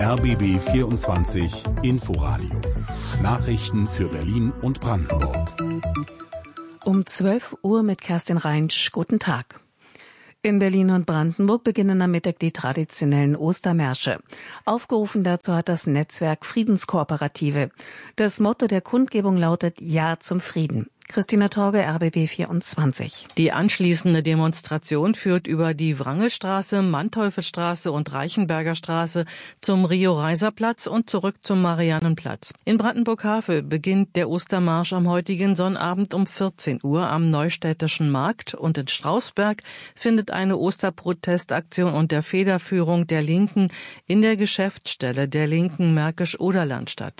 RBB 24 Inforadio. Nachrichten für Berlin und Brandenburg. Um 12 Uhr mit Kerstin Reinsch. Guten Tag. In Berlin und Brandenburg beginnen am Mittag die traditionellen Ostermärsche. Aufgerufen dazu hat das Netzwerk Friedenskooperative. Das Motto der Kundgebung lautet Ja zum Frieden. Christina Torge, RBB 24. Die anschließende Demonstration führt über die Wrangelstraße, Manteuffelstraße und Reichenberger Straße zum Rio-Reiser-Platz und zurück zum Mariannenplatz. In Brandenburg-Havel beginnt der Ostermarsch am heutigen Sonnabend um 14 Uhr am Neustädtischen Markt und in Strausberg findet eine Osterprotestaktion unter Federführung der Linken in der Geschäftsstelle der Linken Märkisch-Oderland statt.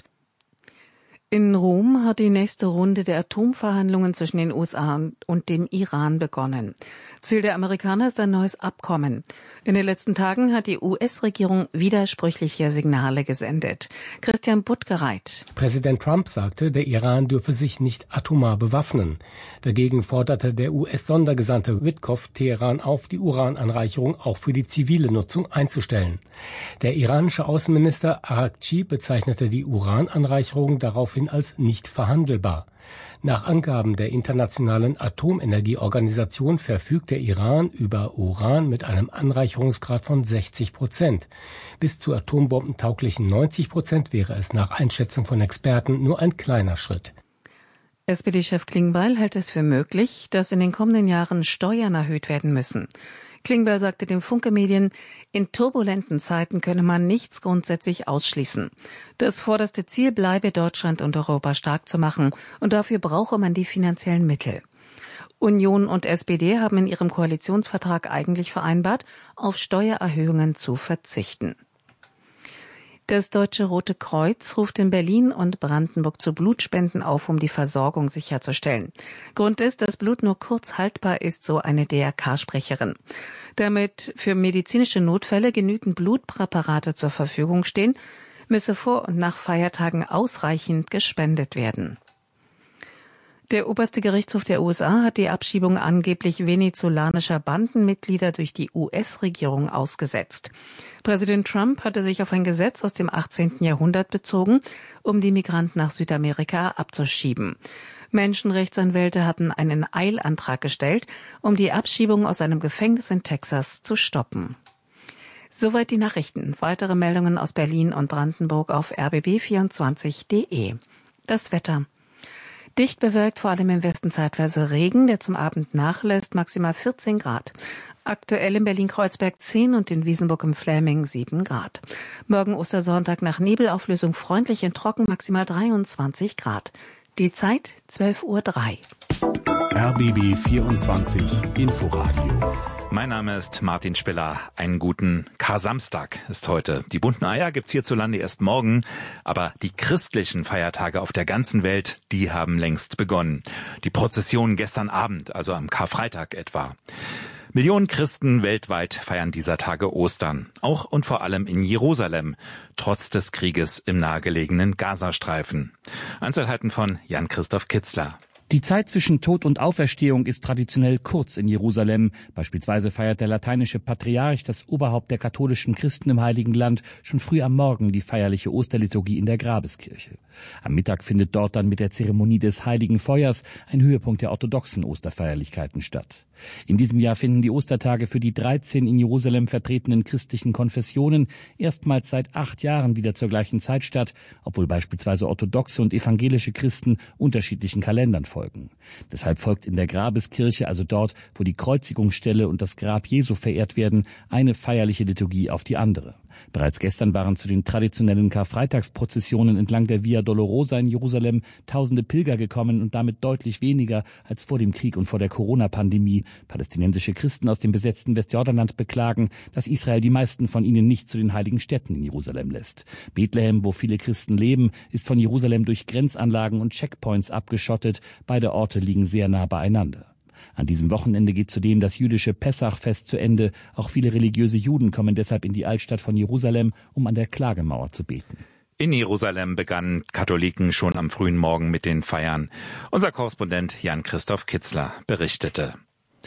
In Rom hat die nächste Runde der Atomverhandlungen zwischen den USA und dem Iran begonnen. Ziel der Amerikaner ist ein neues Abkommen. In den letzten Tagen hat die US-Regierung widersprüchliche Signale gesendet. Christian Buttgereit. Präsident Trump sagte, der Iran dürfe sich nicht atomar bewaffnen. Dagegen forderte der US-Sondergesandte Witkoff Teheran auf, die Urananreicherung auch für die zivile Nutzung einzustellen. Der iranische Außenminister Araghchi bezeichnete die Urananreicherung daraufhin als nicht verhandelbar. Nach Angaben der Internationalen Atomenergieorganisation verfügt der Iran über Uran mit einem Anreicherungsgrad von 60%. Bis zu atombombentauglichen 90% wäre es nach Einschätzung von Experten nur ein kleiner Schritt. SPD-Chef Klingbeil hält es für möglich, dass in den kommenden Jahren Steuern erhöht werden müssen. Klingbeil sagte den Funke-Medien, in turbulenten Zeiten könne man nichts grundsätzlich ausschließen. Das vorderste Ziel bleibe, Deutschland und Europa stark zu machen, und dafür brauche man die finanziellen Mittel. Union und SPD haben in ihrem Koalitionsvertrag eigentlich vereinbart, auf Steuererhöhungen zu verzichten. Das Deutsche Rote Kreuz ruft in Berlin und Brandenburg zu Blutspenden auf, um die Versorgung sicherzustellen. Grund ist, dass Blut nur kurz haltbar ist, so eine DRK-Sprecherin. Damit für medizinische Notfälle genügend Blutpräparate zur Verfügung stehen, müsse vor und nach Feiertagen ausreichend gespendet werden. Der oberste Gerichtshof der USA hat die Abschiebung angeblich venezolanischer Bandenmitglieder durch die US-Regierung ausgesetzt. Präsident Trump hatte sich auf ein Gesetz aus dem 18. Jahrhundert bezogen, um die Migranten nach Südamerika abzuschieben. Menschenrechtsanwälte hatten einen Eilantrag gestellt, um die Abschiebung aus einem Gefängnis in Texas zu stoppen. Soweit die Nachrichten. Weitere Meldungen aus Berlin und Brandenburg auf rbb24.de. Das Wetter. Dicht bewölkt, vor allem im Westen zeitweise Regen, der zum Abend nachlässt, maximal 14 Grad. Aktuell in Berlin-Kreuzberg 10 und in Wiesenburg im Fläming 7 Grad. Morgen Ostersonntag nach Nebelauflösung freundlich und trocken, maximal 23 Grad. Die Zeit 12:03 Uhr. RBB 24 Inforadio. Mein Name ist Martin Spiller. Einen guten Kar-Samstag ist heute. Die bunten Eier gibt's hierzulande erst morgen, aber die christlichen Feiertage auf der ganzen Welt, die haben längst begonnen. Die Prozession gestern Abend, also am Karfreitag etwa. Millionen Christen weltweit feiern dieser Tage Ostern, auch und vor allem in Jerusalem, trotz des Krieges im nahegelegenen Gazastreifen. Einzelheiten von Jan-Christoph Kitzler. Die Zeit zwischen Tod und Auferstehung ist traditionell kurz in Jerusalem. Beispielsweise feiert der lateinische Patriarch, das Oberhaupt der katholischen Christen im Heiligen Land, schon früh am Morgen die feierliche Osterliturgie in der Grabeskirche. Am Mittag findet dort dann mit der Zeremonie des Heiligen Feuers ein Höhepunkt der orthodoxen Osterfeierlichkeiten statt. In diesem Jahr finden die Ostertage für die 13 in Jerusalem vertretenen christlichen Konfessionen erstmals seit 8 Jahren wieder zur gleichen Zeit statt, obwohl beispielsweise orthodoxe und evangelische Christen unterschiedlichen Kalendern folgen. Deshalb folgt in der Grabeskirche, also dort, wo die Kreuzigungsstelle und das Grab Jesu verehrt werden, eine feierliche Liturgie auf die andere. Bereits gestern waren zu den traditionellen Karfreitagsprozessionen entlang der Via Dolorosa in Jerusalem tausende Pilger gekommen und damit deutlich weniger als vor dem Krieg und vor der Corona-Pandemie. Palästinensische Christen aus dem besetzten Westjordanland beklagen, dass Israel die meisten von ihnen nicht zu den heiligen Städten in Jerusalem lässt. Bethlehem, wo viele Christen leben, ist von Jerusalem durch Grenzanlagen und Checkpoints abgeschottet. Beide Orte liegen sehr nah beieinander. An diesem Wochenende geht zudem das jüdische Pessachfest zu Ende. Auch viele religiöse Juden kommen deshalb in die Altstadt von Jerusalem, um an der Klagemauer zu beten. In Jerusalem begannen Katholiken schon am frühen Morgen mit den Feiern. Unser Korrespondent Jan-Christoph Kitzler berichtete.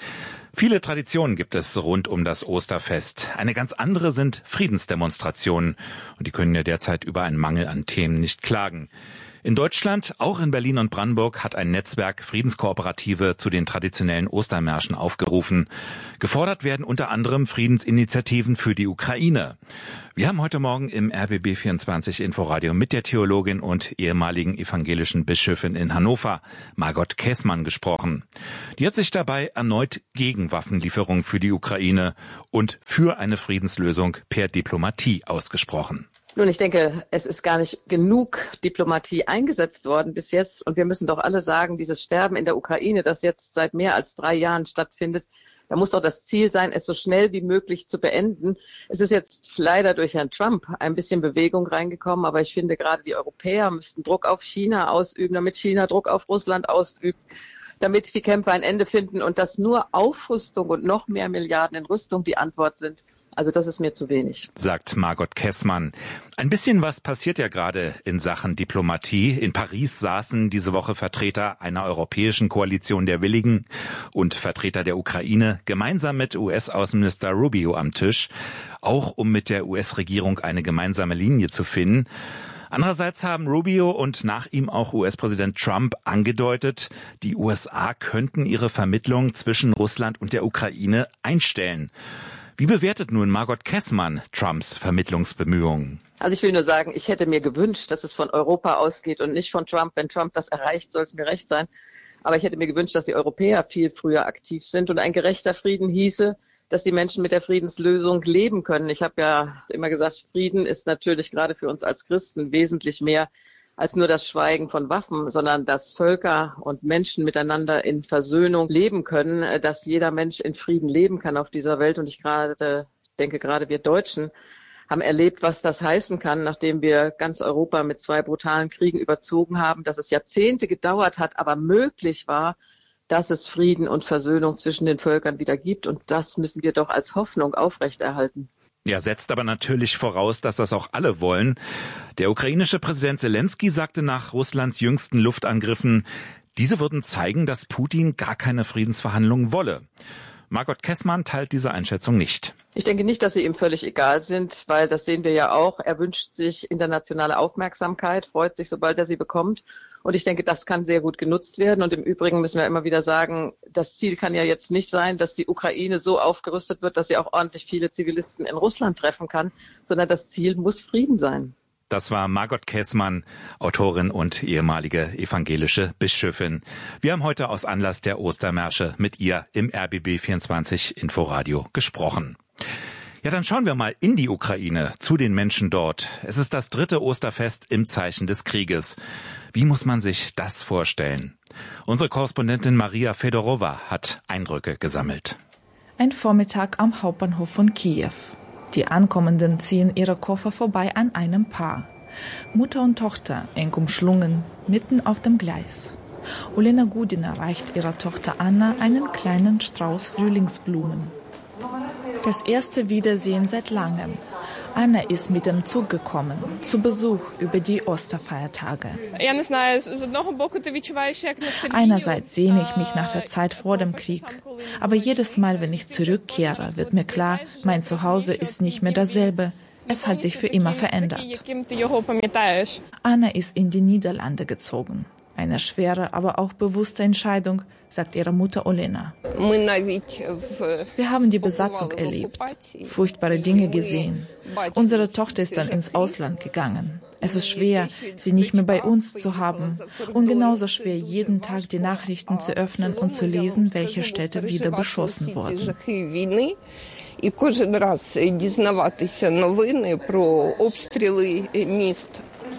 Viele Traditionen gibt es rund um das Osterfest. Eine ganz andere sind Friedensdemonstrationen. Und die können ja derzeit über einen Mangel an Themen nicht klagen. In Deutschland, auch in Berlin und Brandenburg, hat ein Netzwerk Friedenskooperative zu den traditionellen Ostermärschen aufgerufen. Gefordert werden unter anderem Friedensinitiativen für die Ukraine. Wir haben heute Morgen im RBB24 Inforadio mit der Theologin und ehemaligen evangelischen Bischöfin in Hannover, Margot Käßmann, gesprochen. Die hat sich dabei erneut gegen Waffenlieferungen für die Ukraine und für eine Friedenslösung per Diplomatie ausgesprochen. Nun, ich denke, es ist gar nicht genug Diplomatie eingesetzt worden bis jetzt. Und wir müssen doch alle sagen, dieses Sterben in der Ukraine, das jetzt seit mehr als 3 Jahren stattfindet, da muss doch das Ziel sein, es so schnell wie möglich zu beenden. Es ist jetzt leider durch Herrn Trump ein bisschen Bewegung reingekommen. Aber ich finde, gerade die Europäer müssten Druck auf China ausüben, damit China Druck auf Russland ausübt, damit die Kämpfe ein Ende finden und dass nur Aufrüstung und noch mehr Milliarden in Rüstung die Antwort sind. Also das ist mir zu wenig. Sagt Margot Käßmann. Ein bisschen was passiert ja gerade in Sachen Diplomatie. In Paris saßen diese Woche Vertreter einer europäischen Koalition der Willigen und Vertreter der Ukraine gemeinsam mit US-Außenminister Rubio am Tisch, auch um mit der US-Regierung eine gemeinsame Linie zu finden. Andererseits haben Rubio und nach ihm auch US-Präsident Trump angedeutet, die USA könnten ihre Vermittlung zwischen Russland und der Ukraine einstellen. Wie bewertet nun Margot Käßmann Trumps Vermittlungsbemühungen? Also ich will nur sagen, ich hätte mir gewünscht, dass es von Europa ausgeht und nicht von Trump. Wenn Trump das erreicht, soll es mir recht sein. Aber ich hätte mir gewünscht, dass die Europäer viel früher aktiv sind. Und ein gerechter Frieden hieße, dass die Menschen mit der Friedenslösung leben können. Ich habe ja immer gesagt, Frieden ist natürlich gerade für uns als Christen wesentlich mehr als nur das Schweigen von Waffen, sondern dass Völker und Menschen miteinander in Versöhnung leben können, dass jeder Mensch in Frieden leben kann auf dieser Welt. Und ich denke, gerade wir Deutschen haben erlebt, was das heißen kann, nachdem wir ganz Europa mit 2 brutalen Kriegen überzogen haben, dass es Jahrzehnte gedauert hat, aber möglich war, dass es Frieden und Versöhnung zwischen den Völkern wieder gibt. Und das müssen wir doch als Hoffnung aufrechterhalten. Ja, setzt aber natürlich voraus, dass das auch alle wollen. Der ukrainische Präsident Zelensky sagte nach Russlands jüngsten Luftangriffen, diese würden zeigen, dass Putin gar keine Friedensverhandlungen wolle. Margot Käßmann teilt diese Einschätzung nicht. Ich denke nicht, dass sie ihm völlig egal sind, weil das sehen wir ja auch. Er wünscht sich internationale Aufmerksamkeit, freut sich, sobald er sie bekommt. Und ich denke, das kann sehr gut genutzt werden. Und im Übrigen müssen wir immer wieder sagen, das Ziel kann ja jetzt nicht sein, dass die Ukraine so aufgerüstet wird, dass sie auch ordentlich viele Zivilisten in Russland treffen kann, sondern das Ziel muss Frieden sein. Das war Margot Käßmann, Autorin und ehemalige evangelische Bischöfin. Wir haben heute aus Anlass der Ostermärsche mit ihr im RBB24 Inforadio gesprochen. Ja, dann schauen wir mal in die Ukraine, zu den Menschen dort. Es ist das 3. Osterfest im Zeichen des Krieges. Wie muss man sich das vorstellen? Unsere Korrespondentin Maria Fedorova hat Eindrücke gesammelt. Ein Vormittag am Hauptbahnhof von Kiew. Die Ankommenden ziehen ihre Koffer vorbei an einem Paar. Mutter und Tochter, eng umschlungen, mitten auf dem Gleis. Olena Gudina reicht ihrer Tochter Anna einen kleinen Strauß Frühlingsblumen. Das erste Wiedersehen seit langem. Anna ist mit dem Zug gekommen, zu Besuch über die Osterfeiertage. Einerseits sehne ich mich nach der Zeit vor dem Krieg. Aber jedes Mal, wenn ich zurückkehre, wird mir klar, mein Zuhause ist nicht mehr dasselbe. Es hat sich für immer verändert. Anna ist in die Niederlande gezogen. Eine schwere, aber auch bewusste Entscheidung, sagt ihre Mutter Olena. Wir haben die Besatzung erlebt, furchtbare Dinge gesehen. Unsere Tochter ist dann ins Ausland gegangen. Es ist schwer, sie nicht mehr bei uns zu haben. Und genauso schwer, jeden Tag die Nachrichten zu öffnen und zu lesen, welche Städte wieder beschossen wurden. І кожен раз дізнаватися новини про обстріли міст.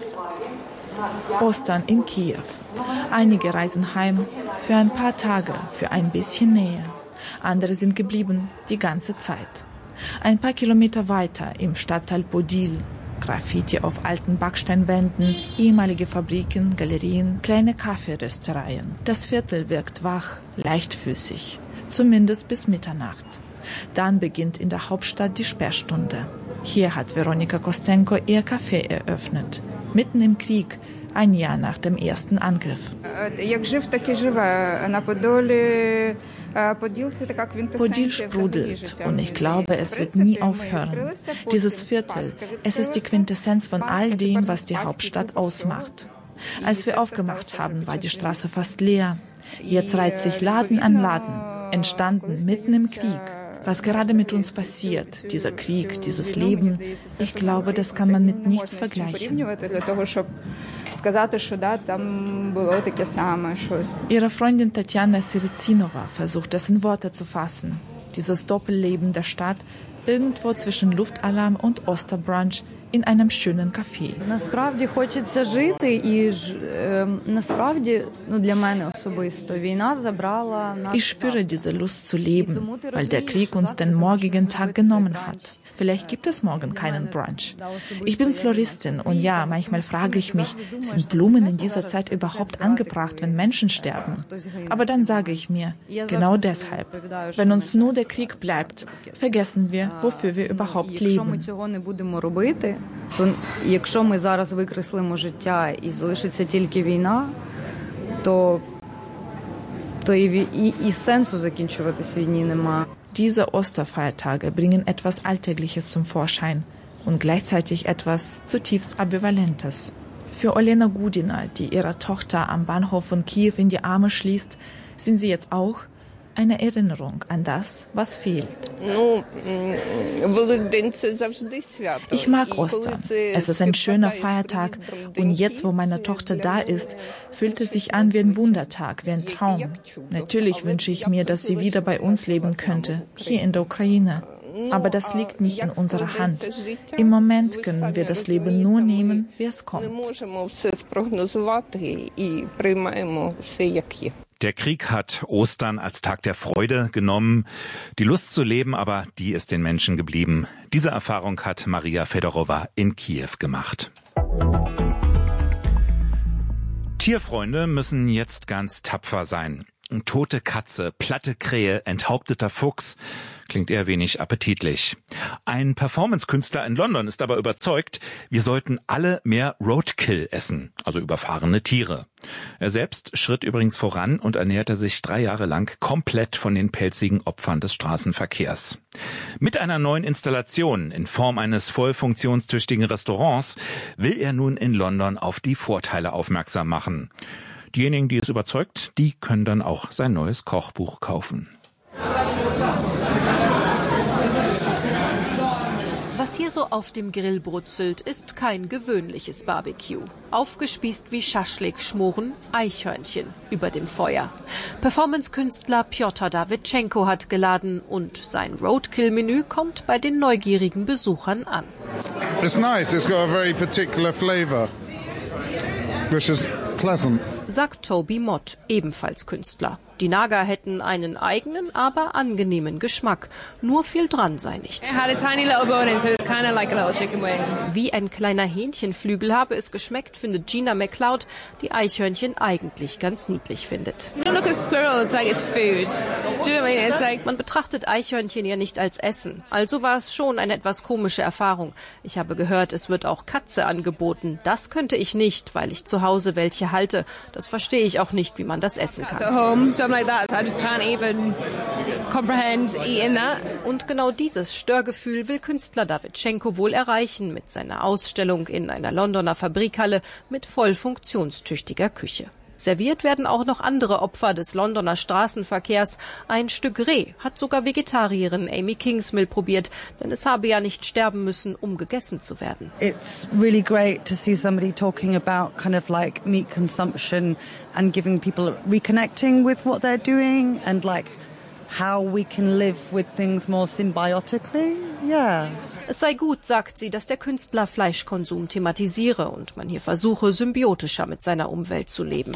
Ostern in Kiew. Einige reisen heim für ein paar Tage, für ein bisschen Nähe. Andere sind geblieben die ganze Zeit. Ein paar Kilometer weiter im Stadtteil Podil. Graffiti auf alten Backsteinwänden, ehemalige Fabriken, Galerien, kleine Kaffeeröstereien. Das Viertel wirkt wach, leichtfüßig, zumindest bis Mitternacht. Dann beginnt in der Hauptstadt die Sperrstunde. Hier hat Veronika Kostenko ihr Café eröffnet. Mitten im Krieg, ein Jahr nach dem ersten Angriff. Podil sprudelt und ich glaube, es wird nie aufhören. Dieses Viertel, es ist die Quintessenz von all dem, was die Hauptstadt ausmacht. Als wir aufgemacht haben, war die Straße fast leer. Jetzt reiht sich Laden an Laden, entstanden mitten im Krieg. Was gerade mit uns passiert, dieser Krieg, dieses Leben, ich glaube, das kann man mit nichts vergleichen. Ihre Freundin Tatjana Sirizinova versucht es in Worte zu fassen. Dieses Doppelleben der Stadt, irgendwo zwischen Luftalarm und Osterbrunch in einem schönen Café. Ich spüre diese Lust zu leben, weil der Krieg uns den morgigen Tag genommen hat. Vielleicht gibt es morgen keinen Brunch. Ich bin Floristin und ja, manchmal frage ich mich, sind Blumen in dieser Zeit überhaupt angebracht, wenn Menschen sterben? Aber dann sage ich mir, genau deshalb. Wenn uns nur der Krieg bleibt, vergessen wir, wofür wir überhaupt leben. Якщо ми зараз викреслимо життя і залишиться тільки війна, то і сенсу закінчуватись війні нема. Diese Osterfeiertage bringen etwas Alltägliches zum Vorschein und gleichzeitig etwas zutiefst Ambivalentes. Für Olena Gudina, die ihre Tochter am Bahnhof von Kiew in die Arme schließt, sind sie jetzt auch eine Erinnerung an das, was fehlt. Ich mag Ostern. Es ist ein schöner Feiertag und jetzt, wo meine Tochter da ist, fühlt es sich an wie ein Wundertag, wie ein Traum. Natürlich wünsche ich mir, dass sie wieder bei uns leben könnte, hier in der Ukraine. Aber das liegt nicht in unserer Hand. Im Moment können wir das Leben nur nehmen, wie es kommt. Der Krieg hat Ostern als Tag der Freude genommen. Die Lust zu leben, aber die ist den Menschen geblieben. Diese Erfahrung hat Maria Fedorova in Kiew gemacht. Tierfreunde müssen jetzt ganz tapfer sein. Tote Katze, platte Krähe, enthaupteter Fuchs. Klingt eher wenig appetitlich. Ein Performance-Künstler in London ist aber überzeugt, wir sollten alle mehr Roadkill essen, also überfahrene Tiere. Er selbst schritt übrigens voran und ernährte sich 3 Jahre lang komplett von den pelzigen Opfern des Straßenverkehrs. Mit einer neuen Installation in Form eines voll funktionstüchtigen Restaurants will er nun in London auf die Vorteile aufmerksam machen. Diejenigen, die es überzeugt, die können dann auch sein neues Kochbuch kaufen. Was hier so auf dem Grill brutzelt, ist kein gewöhnliches Barbecue. Aufgespießt wie Schaschlik schmoren Eichhörnchen über dem Feuer. Performance-Künstler Pjotr Dawidschenko hat geladen und sein Roadkill-Menü kommt bei den neugierigen Besuchern an. It's nice. It's got a very particular flavor, which is pleasant, sagt Toby Mott, ebenfalls Künstler. Die Naga hätten einen eigenen, aber angenehmen Geschmack. Nur viel dran sei nicht. Wie ein kleiner Hähnchenflügel habe es geschmeckt, findet Gina MacLeod, die Eichhörnchen eigentlich ganz niedlich findet. Man betrachtet Eichhörnchen ja nicht als Essen. Also war es schon eine etwas komische Erfahrung. Ich habe gehört, es wird auch Katze angeboten. Das könnte ich nicht, weil ich zu Hause welche halte. Das verstehe ich auch nicht, wie man das essen kann. Und genau dieses Störgefühl will Künstler Dawidschenko wohl erreichen mit seiner Ausstellung in einer Londoner Fabrikhalle mit voll funktionstüchtiger Küche. Serviert werden auch noch andere Opfer des Londoner Straßenverkehrs. Ein Stück Reh hat sogar Vegetarierin Amy Kingsmill probiert, denn es habe ja nicht sterben müssen, um gegessen zu werden. It's really great to see somebody talking about kind of like meat consumption and giving people reconnecting with what they're doing and like how we can live with things more symbiotically. Yeah. Es sei gut, sagt sie, dass der Künstler Fleischkonsum thematisiere und man hier versuche, symbiotischer mit seiner Umwelt zu leben.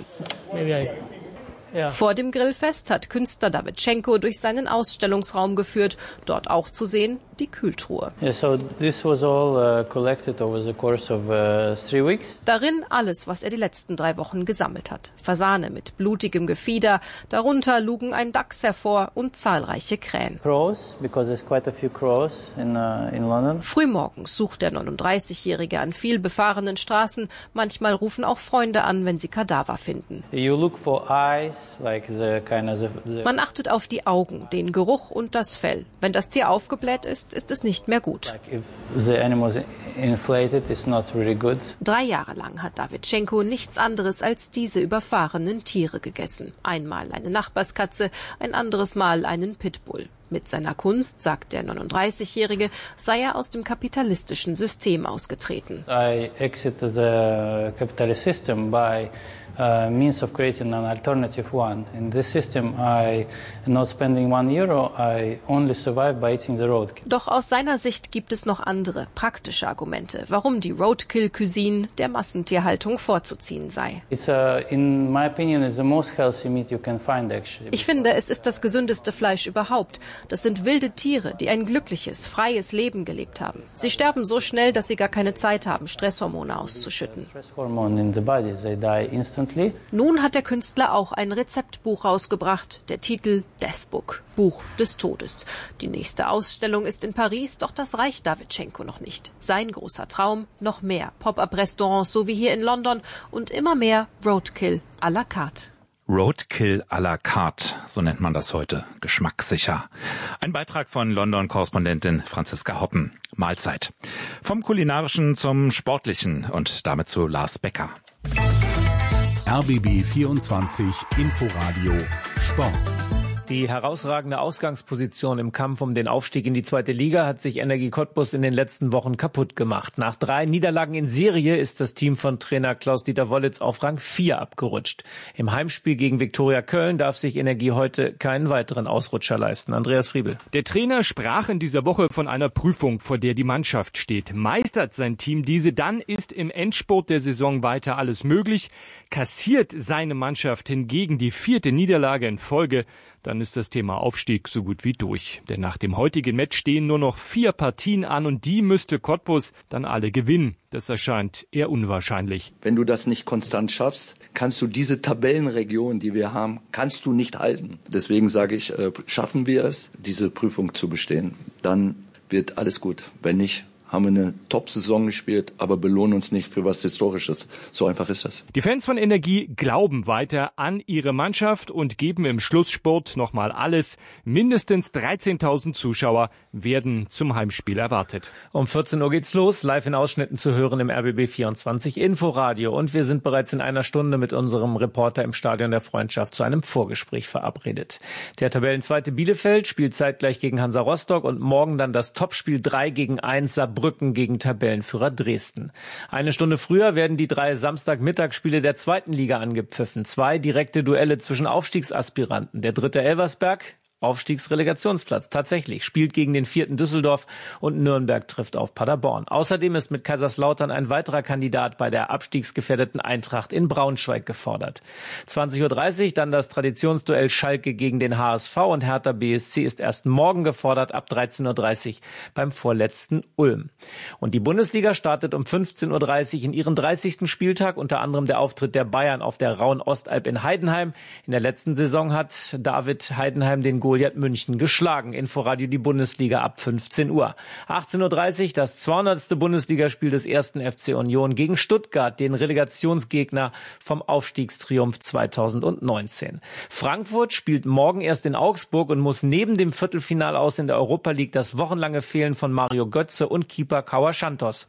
Vor dem Grillfest hat Künstler Dawidschenko durch seinen Ausstellungsraum geführt. Dort auch zu sehen die Kühltruhe. Yeah, so this was all collected over the course of 3 weeks. Darin alles, was er die letzten 3 Wochen gesammelt hat. Fasane mit blutigem Gefieder, darunter lugen ein Dachs hervor und zahlreiche Krähen. Crows, because there's quite a few crows in London. Frühmorgens sucht der 39-Jährige an viel befahrenen Straßen. Manchmal rufen auch Freunde an, wenn sie Kadaver finden. You look for eyes, like Man achtet auf die Augen, den Geruch und das Fell. Wenn das Tier aufgebläht ist es nicht mehr gut. If the animal is inflated, it's not really good. 3 Jahre lang hat Davidschenko nichts anderes als diese überfahrenen Tiere gegessen. Einmal eine Nachbarskatze, ein anderes Mal einen Pitbull. Mit seiner Kunst, sagt der 39-Jährige, sei er aus dem kapitalistischen System ausgetreten. I exited the capitalist system by means of creating an alternative one. In this system, I not spending €1, I only survive by eating the roadkill. Doch aus seiner Sicht gibt es noch andere praktische Argumente, warum die Roadkill-Cuisine der Massentierhaltung vorzuziehen sei. It's in my opinion, is the most healthy meat you can find actually. Ich finde, es ist das gesündeste Fleisch überhaupt. Das sind wilde Tiere, die ein glückliches, freies Leben gelebt haben. Sie sterben so schnell, dass sie gar keine Zeit haben, Stresshormone auszuschütten. Nun hat der Künstler auch ein Rezeptbuch rausgebracht, der Titel Death Book, Buch des Todes. Die nächste Ausstellung ist in Paris, doch das reicht Davidschenko noch nicht. Sein großer Traum, noch mehr Pop-up-Restaurants, so wie hier in London, und immer mehr Roadkill à la carte. Roadkill à la carte, so nennt man das heute, geschmackssicher. Ein Beitrag von London-Korrespondentin Franziska Hoppen. Mahlzeit. Vom Kulinarischen zum Sportlichen und damit zu Lars Becker. RBB 24 Inforadio Sport. Die herausragende Ausgangsposition im Kampf um den Aufstieg in die 2. Liga hat sich Energie Cottbus in den letzten Wochen kaputt gemacht. Nach 3 Niederlagen in Serie ist das Team von Trainer Klaus-Dieter Wollitz auf Rang 4 abgerutscht. Im Heimspiel gegen Viktoria Köln darf sich Energie heute keinen weiteren Ausrutscher leisten. Andreas Friebel. Der Trainer sprach in dieser Woche von einer Prüfung, vor der die Mannschaft steht. Meistert sein Team diese, dann ist im Endspurt der Saison weiter alles möglich. Kassiert seine Mannschaft hingegen die 4. Niederlage in Folge, dann ist das Thema Aufstieg so gut wie durch. Denn nach dem heutigen Match stehen nur noch 4 Partien an und die müsste Cottbus dann alle gewinnen. Das erscheint eher unwahrscheinlich. Wenn du das nicht konstant schaffst, kannst du diese Tabellenregion, die wir haben, kannst du nicht halten. Deswegen sage ich, schaffen wir es, diese Prüfung zu bestehen, dann wird alles gut. Wenn nicht, haben wir eine Top-Saison gespielt, aber belohnen uns nicht für was Historisches. So einfach ist das. Die Fans von Energie glauben weiter an ihre Mannschaft und geben im Schlussspurt nochmal alles. Mindestens 13.000 Zuschauer werden zum Heimspiel erwartet. Um 14 Uhr geht's los, live in Ausschnitten zu hören im RBB 24 Inforadio. Und wir sind bereits in einer Stunde mit unserem Reporter im Stadion der Freundschaft zu einem Vorgespräch verabredet. Der Tabellenzweite Bielefeld spielt zeitgleich gegen Hansa Rostock und morgen dann das Topspiel 3-1 Saarbrücken gegen Tabellenführer Dresden. Eine Stunde früher werden die 3 Samstagmittagsspiele der 2. Liga angepfiffen. 2 direkte Duelle zwischen Aufstiegsaspiranten. Der 3. Elversberg, Aufstiegsrelegationsplatz. Tatsächlich spielt gegen den 4. Düsseldorf und Nürnberg trifft auf Paderborn. Außerdem ist mit Kaiserslautern ein weiterer Kandidat bei der abstiegsgefährdeten Eintracht in Braunschweig gefordert. 20.30 Uhr dann das Traditionsduell Schalke gegen den HSV und Hertha BSC ist erst morgen gefordert ab 13.30 Uhr beim vorletzten Ulm. Und die Bundesliga startet um 15.30 Uhr in ihren 30. Spieltag, unter anderem der Auftritt der Bayern auf der rauen Ostalb in Heidenheim. In der letzten Saison hat David Heidenheim den Goliath München geschlagen. Inforadio die Bundesliga ab 15 Uhr. 18.30 Uhr das 200. Bundesligaspiel des 1. FC Union gegen Stuttgart, den Relegationsgegner vom Aufstiegstriumph 2019. Frankfurt spielt morgen erst in Augsburg und muss neben dem Viertelfinale aus in der Europa League das wochenlange Fehlen von Mario Götze und Keeper Kawa Santos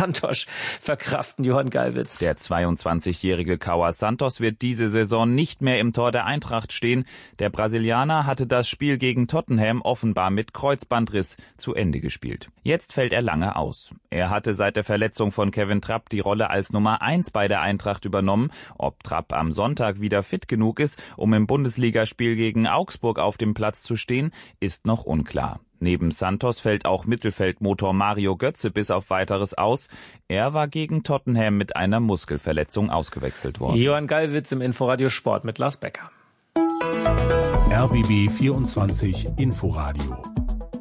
verkraften. Johann Gallwitz. Der 22-jährige Kawa Santos wird diese Saison nicht mehr im Tor der Eintracht stehen. Der Brasilianer hatte das Spiel gegen Tottenham offenbar mit Kreuzbandriss zu Ende gespielt. Jetzt fällt er lange aus. Er hatte seit der Verletzung von Kevin Trapp die Rolle als Nummer 1 bei der Eintracht übernommen. Ob Trapp am Sonntag wieder fit genug ist, um im Bundesligaspiel gegen Augsburg auf dem Platz zu stehen, ist noch unklar. Neben Santos fällt auch Mittelfeldmotor Mario Götze bis auf Weiteres aus. Er war gegen Tottenham mit einer Muskelverletzung ausgewechselt worden. Johann Gallwitz im Inforadio Sport mit Lars Becker. RBB 24 Inforadio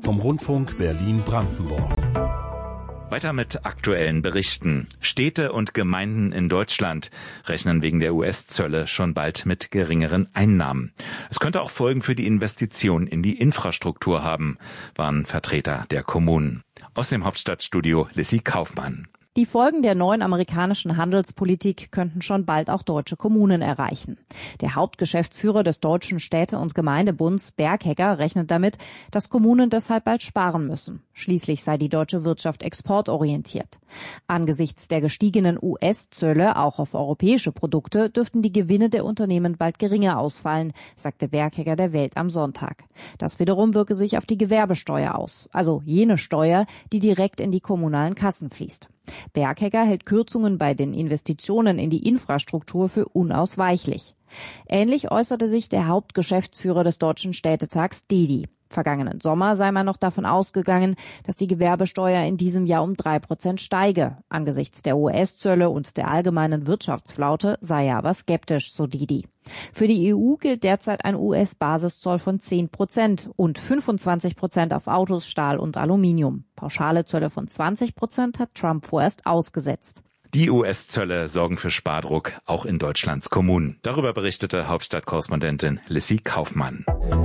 vom Rundfunk Berlin-Brandenburg. Weiter mit aktuellen Berichten. Städte und Gemeinden in Deutschland rechnen wegen der US-Zölle schon bald mit geringeren Einnahmen. Es könnte auch Folgen für die Investition in die Infrastruktur haben, waren Vertreter der Kommunen. Aus dem Hauptstadtstudio Lissy Kaufmann. Die Folgen der neuen amerikanischen Handelspolitik könnten schon bald auch deutsche Kommunen erreichen. Der Hauptgeschäftsführer des Deutschen Städte- und Gemeindebunds, Berghegger, rechnet damit, dass Kommunen deshalb bald sparen müssen. Schließlich sei die deutsche Wirtschaft exportorientiert. Angesichts der gestiegenen US-Zölle, auch auf europäische Produkte, dürften die Gewinne der Unternehmen bald geringer ausfallen, sagte Berghegger der Welt am Sonntag. Das wiederum wirke sich auf die Gewerbesteuer aus, also jene Steuer, die direkt in die kommunalen Kassen fließt. Berghegger hält Kürzungen bei den Investitionen in die Infrastruktur für unausweichlich. Ähnlich äußerte sich der Hauptgeschäftsführer des Deutschen Städtetags Didi. Vergangenen Sommer sei man noch davon ausgegangen, dass die Gewerbesteuer in diesem Jahr um 3% steige. Angesichts der US-Zölle und der allgemeinen Wirtschaftsflaute sei er aber skeptisch, so Didi. Für die EU gilt derzeit ein US-Basiszoll von 10% und 25% auf Autos, Stahl und Aluminium. Pauschale Zölle von 20% hat Trump vorerst ausgesetzt. Die US-Zölle sorgen für Spardruck, auch in Deutschlands Kommunen. Darüber berichtete Hauptstadtkorrespondentin Lissy Kaufmann.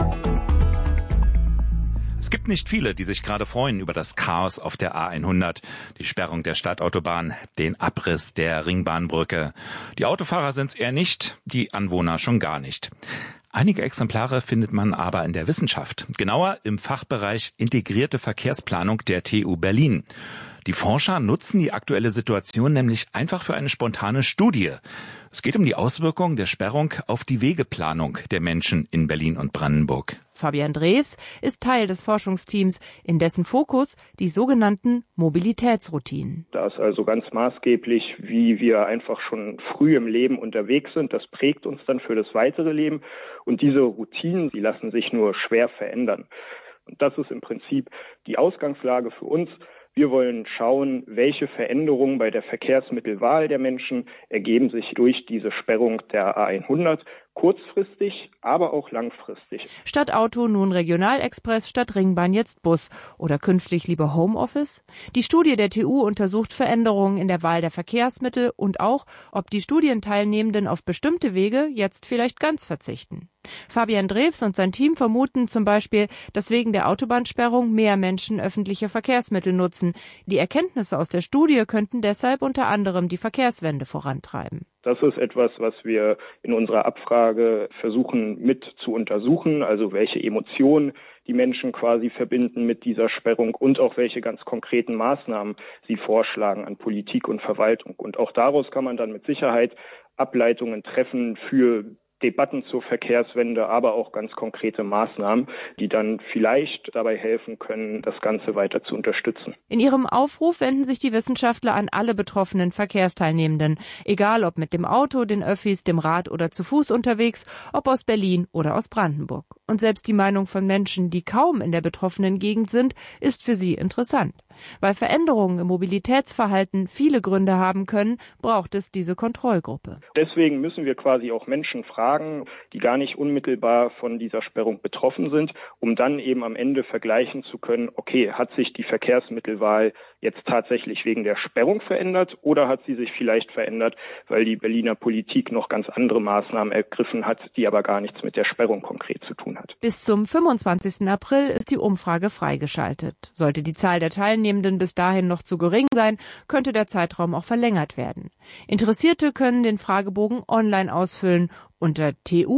Es gibt nicht viele, die sich gerade freuen über das Chaos auf der A100, die Sperrung der Stadtautobahn, den Abriss der Ringbahnbrücke. Die Autofahrer sind's eher nicht, die Anwohner schon gar nicht. Einige Exemplare findet man aber in der Wissenschaft, genauer im Fachbereich Integrierte Verkehrsplanung der TU Berlin. Die Forscher nutzen die aktuelle Situation nämlich einfach für eine spontane Studie. Es geht um die Auswirkungen der Sperrung auf die Wegeplanung der Menschen in Berlin und Brandenburg. Fabian Drews ist Teil des Forschungsteams, in dessen Fokus die sogenannten Mobilitätsroutinen. Da ist also ganz maßgeblich, wie wir einfach schon früh im Leben unterwegs sind. Das prägt uns dann für das weitere Leben. Und diese Routinen, die lassen sich nur schwer verändern. Und das ist im Prinzip die Ausgangslage für uns. Wir wollen schauen, welche Veränderungen bei der Verkehrsmittelwahl der Menschen ergeben sich durch diese Sperrung der A100, kurzfristig, aber auch langfristig. Statt Auto nun Regionalexpress, statt Ringbahn jetzt Bus oder künftig lieber Homeoffice? Die Studie der TU untersucht Veränderungen in der Wahl der Verkehrsmittel und auch, ob die Studienteilnehmenden auf bestimmte Wege jetzt vielleicht ganz verzichten. Fabian Drews und sein Team vermuten zum Beispiel, dass wegen der Autobahnsperrung mehr Menschen öffentliche Verkehrsmittel nutzen. Die Erkenntnisse aus der Studie könnten deshalb unter anderem die Verkehrswende vorantreiben. Das ist etwas, was wir in unserer Abfrage versuchen mit zu untersuchen, also welche Emotionen die Menschen quasi verbinden mit dieser Sperrung und auch welche ganz konkreten Maßnahmen sie vorschlagen an Politik und Verwaltung. Und auch daraus kann man dann mit Sicherheit Ableitungen treffen für Debatten zur Verkehrswende, aber auch ganz konkrete Maßnahmen, die dann vielleicht dabei helfen können, das Ganze weiter zu unterstützen. In ihrem Aufruf wenden sich die Wissenschaftler an alle betroffenen Verkehrsteilnehmenden, egal ob mit dem Auto, den Öffis, dem Rad oder zu Fuß unterwegs, ob aus Berlin oder aus Brandenburg. Und selbst die Meinung von Menschen, die kaum in der betroffenen Gegend sind, ist für sie interessant. Weil Veränderungen im Mobilitätsverhalten viele Gründe haben können, braucht es diese Kontrollgruppe. Deswegen müssen wir quasi auch Menschen fragen, die gar nicht unmittelbar von dieser Sperrung betroffen sind, um dann eben am Ende vergleichen zu können, okay, hat sich die Verkehrsmittelwahl jetzt tatsächlich wegen der Sperrung verändert oder hat sie sich vielleicht verändert, weil die Berliner Politik noch ganz andere Maßnahmen ergriffen hat, die aber gar nichts mit der Sperrung konkret zu tun hat. Bis zum 25. April ist die Umfrage freigeschaltet. Sollte die Zahl der Teilnehmenden bis dahin noch zu gering sein, könnte der Zeitraum auch verlängert werden. Interessierte können den Fragebogen online ausfüllen unter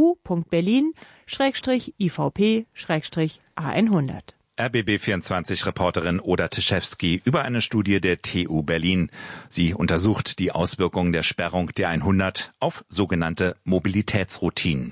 tu.berlin/ivp/A100. RBB24-Reporterin Oda Tischewski über eine Studie der TU Berlin. Sie untersucht die Auswirkungen der Sperrung der 100 auf sogenannte Mobilitätsroutinen.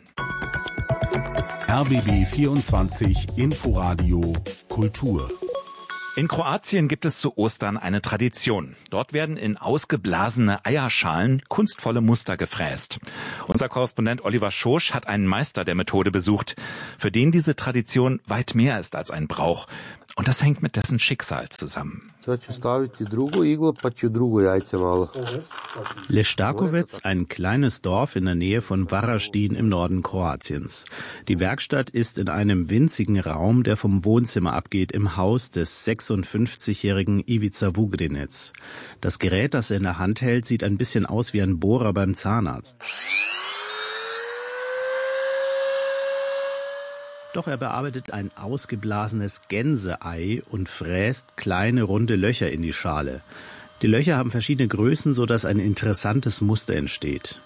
RBB24 Inforadio Kultur. In Kroatien gibt es zu Ostern eine Tradition. Dort werden in ausgeblasene Eierschalen kunstvolle Muster gefräst. Unser Korrespondent Oliver Schosch hat einen Meister der Methode besucht, für den diese Tradition weit mehr ist als ein Brauch. Und das hängt mit dessen Schicksal zusammen. Leštakovec, ein kleines Dorf in der Nähe von Varaždin im Norden Kroatiens. Die Werkstatt ist in einem winzigen Raum, der vom Wohnzimmer abgeht, im Haus des 56-jährigen Ivica Vugrinec. Das Gerät, das er in der Hand hält, sieht ein bisschen aus wie ein Bohrer beim Zahnarzt. Doch er bearbeitet ein ausgeblasenes Gänseei und fräst kleine runde Löcher in die Schale. Die Löcher haben verschiedene Größen, sodass ein interessantes Muster entsteht.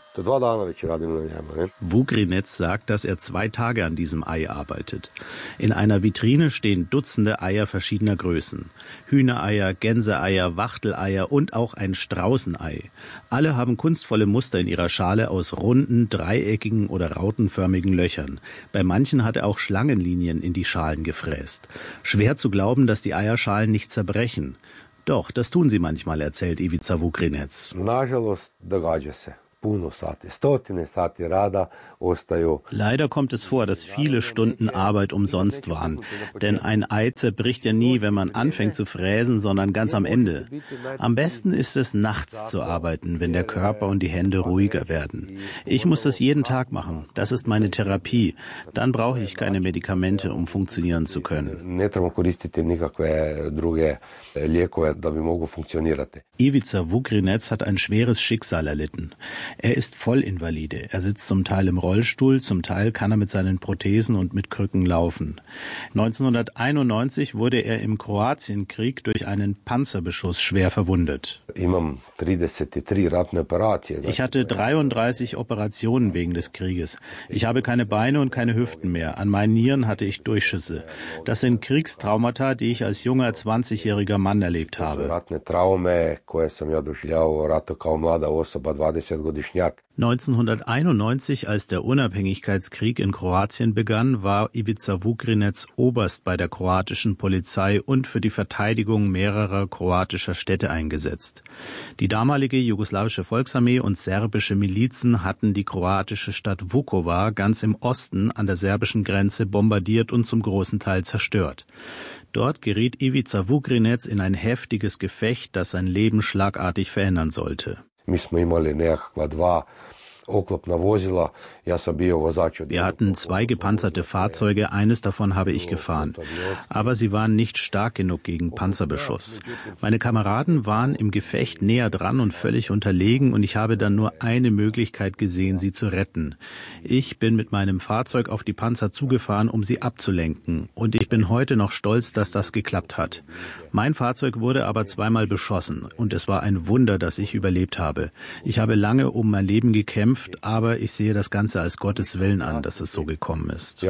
Vugrinec sagt, dass er 2 Tage an diesem Ei arbeitet. In einer Vitrine stehen Dutzende Eier verschiedener Größen. Hühnereier, Gänseeier, Wachteleier und auch ein Straußenei. Alle haben kunstvolle Muster in ihrer Schale aus runden, dreieckigen oder rautenförmigen Löchern. Bei manchen hat er auch Schlangenlinien in die Schalen gefräst. Schwer zu glauben, dass die Eierschalen nicht zerbrechen. Doch, das tun sie manchmal, erzählt Ivica Vugrinec. Leider kommt es vor, dass viele Stunden Arbeit umsonst waren. Denn ein Ei zerbricht ja nie, wenn man anfängt zu fräsen, sondern ganz am Ende. Am besten ist es, nachts zu arbeiten, wenn der Körper und die Hände ruhiger werden. Ich muss das jeden Tag machen. Das ist meine Therapie. Dann brauche ich keine Medikamente, um funktionieren zu können. Ivica Vugrinec hat ein schweres Schicksal erlitten. Er ist Vollinvalide. Er sitzt zum Teil im Rollstuhl, zum Teil kann er mit seinen Prothesen und mit Krücken laufen. 1991 wurde er im Kroatienkrieg durch einen Panzerbeschuss schwer verwundet. Ich hatte 33 Operationen wegen des Krieges. Ich habe keine Beine und keine Hüften mehr. An meinen Nieren hatte ich Durchschüsse. Das sind Kriegstraumata, die ich als junger 20-jähriger Mann erlebt habe. 1991, als der Unabhängigkeitskrieg in Kroatien begann, war Ivica Vugrinec Oberst bei der kroatischen Polizei und für die Verteidigung mehrerer kroatischer Städte eingesetzt. Die damalige jugoslawische Volksarmee und serbische Milizen hatten die kroatische Stadt Vukovar ganz im Osten an der serbischen Grenze bombardiert und zum großen Teil zerstört. Dort geriet Ivica Vugrinec in ein heftiges Gefecht, das sein Leben schlagartig verändern sollte. Wir hatten 2 gepanzerte Fahrzeuge, eines davon habe ich gefahren. Aber sie waren nicht stark genug gegen Panzerbeschuss. Meine Kameraden waren im Gefecht näher dran und völlig unterlegen und ich habe dann nur eine Möglichkeit gesehen, sie zu retten. Ich bin mit meinem Fahrzeug auf die Panzer zugefahren, um sie abzulenken. Und ich bin heute noch stolz, dass das geklappt hat. Mein Fahrzeug wurde aber 2-mal beschossen und es war ein Wunder, dass ich überlebt habe. Ich habe lange um mein Leben gekämpft, aber ich sehe das Ganze als Gottes Willen an, dass es so gekommen ist.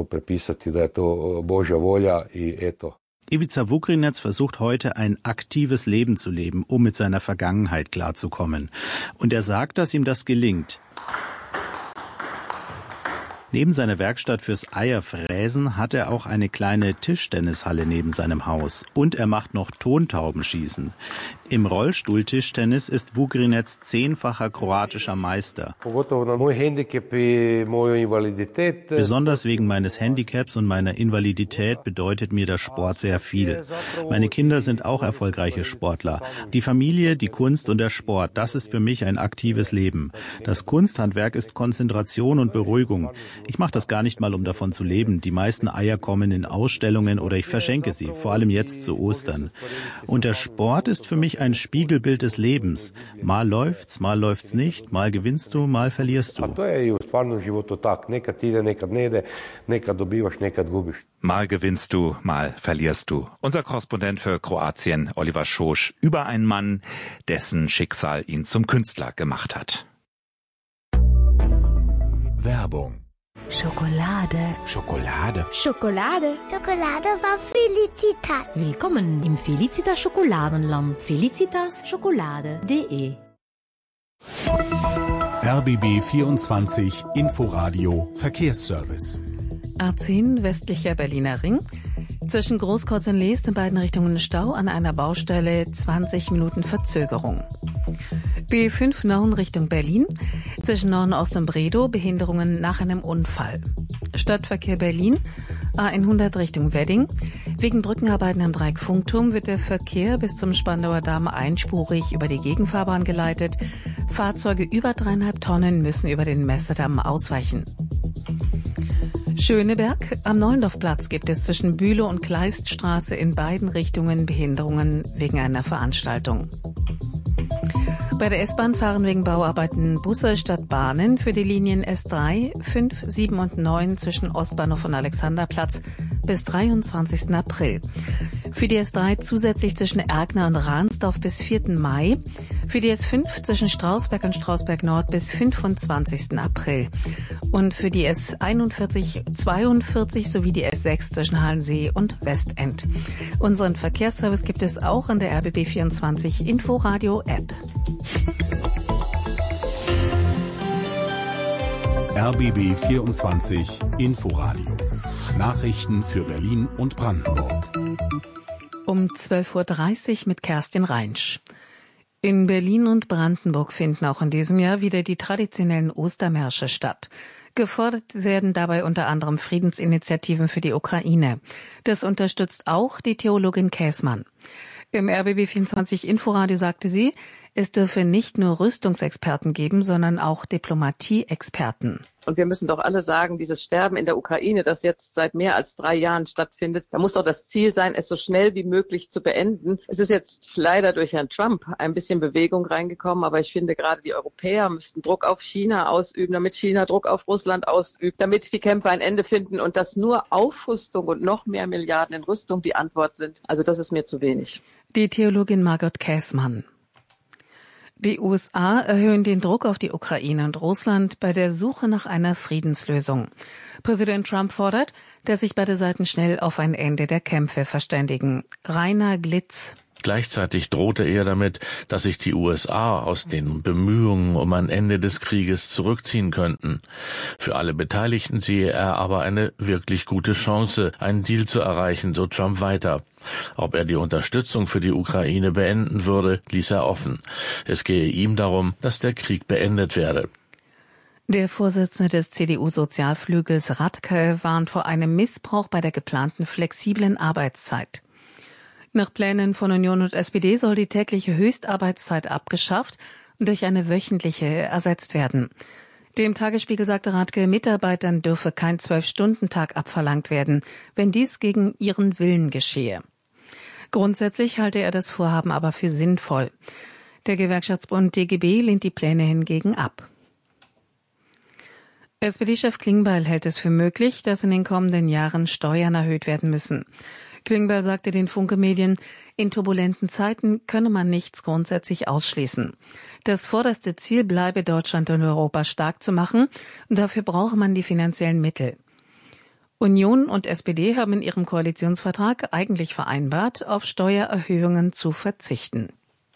Ivica Vugrinec versucht heute ein aktives Leben zu leben, um mit seiner Vergangenheit klarzukommen. Und er sagt, dass ihm das gelingt. Neben seiner Werkstatt fürs Eierfräsen hat er auch eine kleine Tischtennishalle neben seinem Haus. Und er macht noch Tontaubenschießen. Im Rollstuhltischtennis ist Vugrinec 10-facher kroatischer Meister. Besonders wegen meines Handicaps und meiner Invalidität bedeutet mir der Sport sehr viel. Meine Kinder sind auch erfolgreiche Sportler. Die Familie, die Kunst und der Sport, das ist für mich ein aktives Leben. Das Kunsthandwerk ist Konzentration und Beruhigung. Ich mache das gar nicht mal, um davon zu leben. Die meisten Eier kommen in Ausstellungen oder ich verschenke sie, vor allem jetzt zu Ostern. Und der Sport ist für mich ein Spiegelbild des Lebens. Mal läuft's nicht, mal gewinnst du, mal verlierst du. Mal gewinnst du, mal verlierst du. Unser Korrespondent für Kroatien, Oliver Schosch, über einen Mann, dessen Schicksal ihn zum Künstler gemacht hat. Werbung. Schokolade. Schokolade. Schokolade. Schokolade war Felicitas. Willkommen im Felicitas Schokoladenland. felicitaschokolade.de. RBB 24 Inforadio Verkehrsservice. A10 westlicher Berliner Ring. Zwischen Großkreuz und Leest in beiden Richtungen Stau, an einer Baustelle 20 Minuten Verzögerung. B5 Norden Richtung Berlin. Zwischen Norden-Ost und Bredow Behinderungen nach einem Unfall. Stadtverkehr Berlin. A100 Richtung Wedding. Wegen Brückenarbeiten am Dreieckfunkturm wird der Verkehr bis zum Spandauer Damm einspurig über die Gegenfahrbahn geleitet. Fahrzeuge über 3,5 Tonnen müssen über den Messedamm ausweichen. Schöneberg. Am Neulendorfplatz gibt es zwischen Bülow und Kleiststraße in beiden Richtungen Behinderungen wegen einer Veranstaltung. Bei der S-Bahn fahren wegen Bauarbeiten Busse statt Bahnen für die Linien S3, 5, 7 und 9 zwischen Ostbahnhof und Alexanderplatz bis 23. April. Für die S3 zusätzlich zwischen Erkner und Ransdorf bis 4. Mai. Für die S5 zwischen Strausberg und Strausberg Nord bis 25. April. Und für die S41, 42 sowie die S6 zwischen Halensee und Westend. Unseren Verkehrsservice gibt es auch in der RBB24 Inforadio App. RBB 24 Inforadio. Nachrichten für Berlin und Brandenburg. Um 12.30 Uhr mit Kerstin Reinsch. In Berlin und Brandenburg finden auch in diesem Jahr wieder die traditionellen Ostermärsche statt. Gefordert werden dabei unter anderem Friedensinitiativen für die Ukraine. Das unterstützt auch die Theologin Käßmann. Im RBB24 Inforadio sagte sie, es dürfe nicht nur Rüstungsexperten geben, sondern auch Diplomatie-Experten. Und wir müssen doch alle sagen, dieses Sterben in der Ukraine, das jetzt seit mehr als 3 Jahren stattfindet, da muss doch das Ziel sein, es so schnell wie möglich zu beenden. Es ist jetzt leider durch Herrn Trump ein bisschen Bewegung reingekommen, aber ich finde, gerade die Europäer müssten Druck auf China ausüben, damit China Druck auf Russland ausübt, damit die Kämpfe ein Ende finden und dass nur Aufrüstung und noch mehr Milliarden in Rüstung die Antwort sind. Also das ist mir zu wenig. Die Theologin Margot Käßmann. Die USA erhöhen den Druck auf die Ukraine und Russland bei der Suche nach einer Friedenslösung. Präsident Trump fordert, dass sich beide Seiten schnell auf ein Ende der Kämpfe verständigen. Rainer Glitz. Gleichzeitig drohte er damit, dass sich die USA aus den Bemühungen um ein Ende des Krieges zurückziehen könnten. Für alle Beteiligten sehe er aber eine wirklich gute Chance, einen Deal zu erreichen, so Trump weiter. Ob er die Unterstützung für die Ukraine beenden würde, ließ er offen. Es gehe ihm darum, dass der Krieg beendet werde. Der Vorsitzende des CDU-Sozialflügels Radke warnt vor einem Missbrauch bei der geplanten flexiblen Arbeitszeit. Nach Plänen von Union und SPD soll die tägliche Höchstarbeitszeit abgeschafft und durch eine wöchentliche ersetzt werden. Dem Tagesspiegel sagte Radke, Mitarbeitern dürfe kein 12-Stunden-Tag abverlangt werden, wenn dies gegen ihren Willen geschehe. Grundsätzlich halte er das Vorhaben aber für sinnvoll. Der Gewerkschaftsbund DGB lehnt die Pläne hingegen ab. SPD-Chef Klingbeil hält es für möglich, dass in den kommenden Jahren Steuern erhöht werden müssen. Klingbeil sagte den Funke-Medien, in turbulenten Zeiten könne man nichts grundsätzlich ausschließen. Das vorderste Ziel bleibe, Deutschland und Europa stark zu machen, und dafür brauche man die finanziellen Mittel. Union und SPD haben in ihrem Koalitionsvertrag eigentlich vereinbart, auf Steuererhöhungen zu verzichten.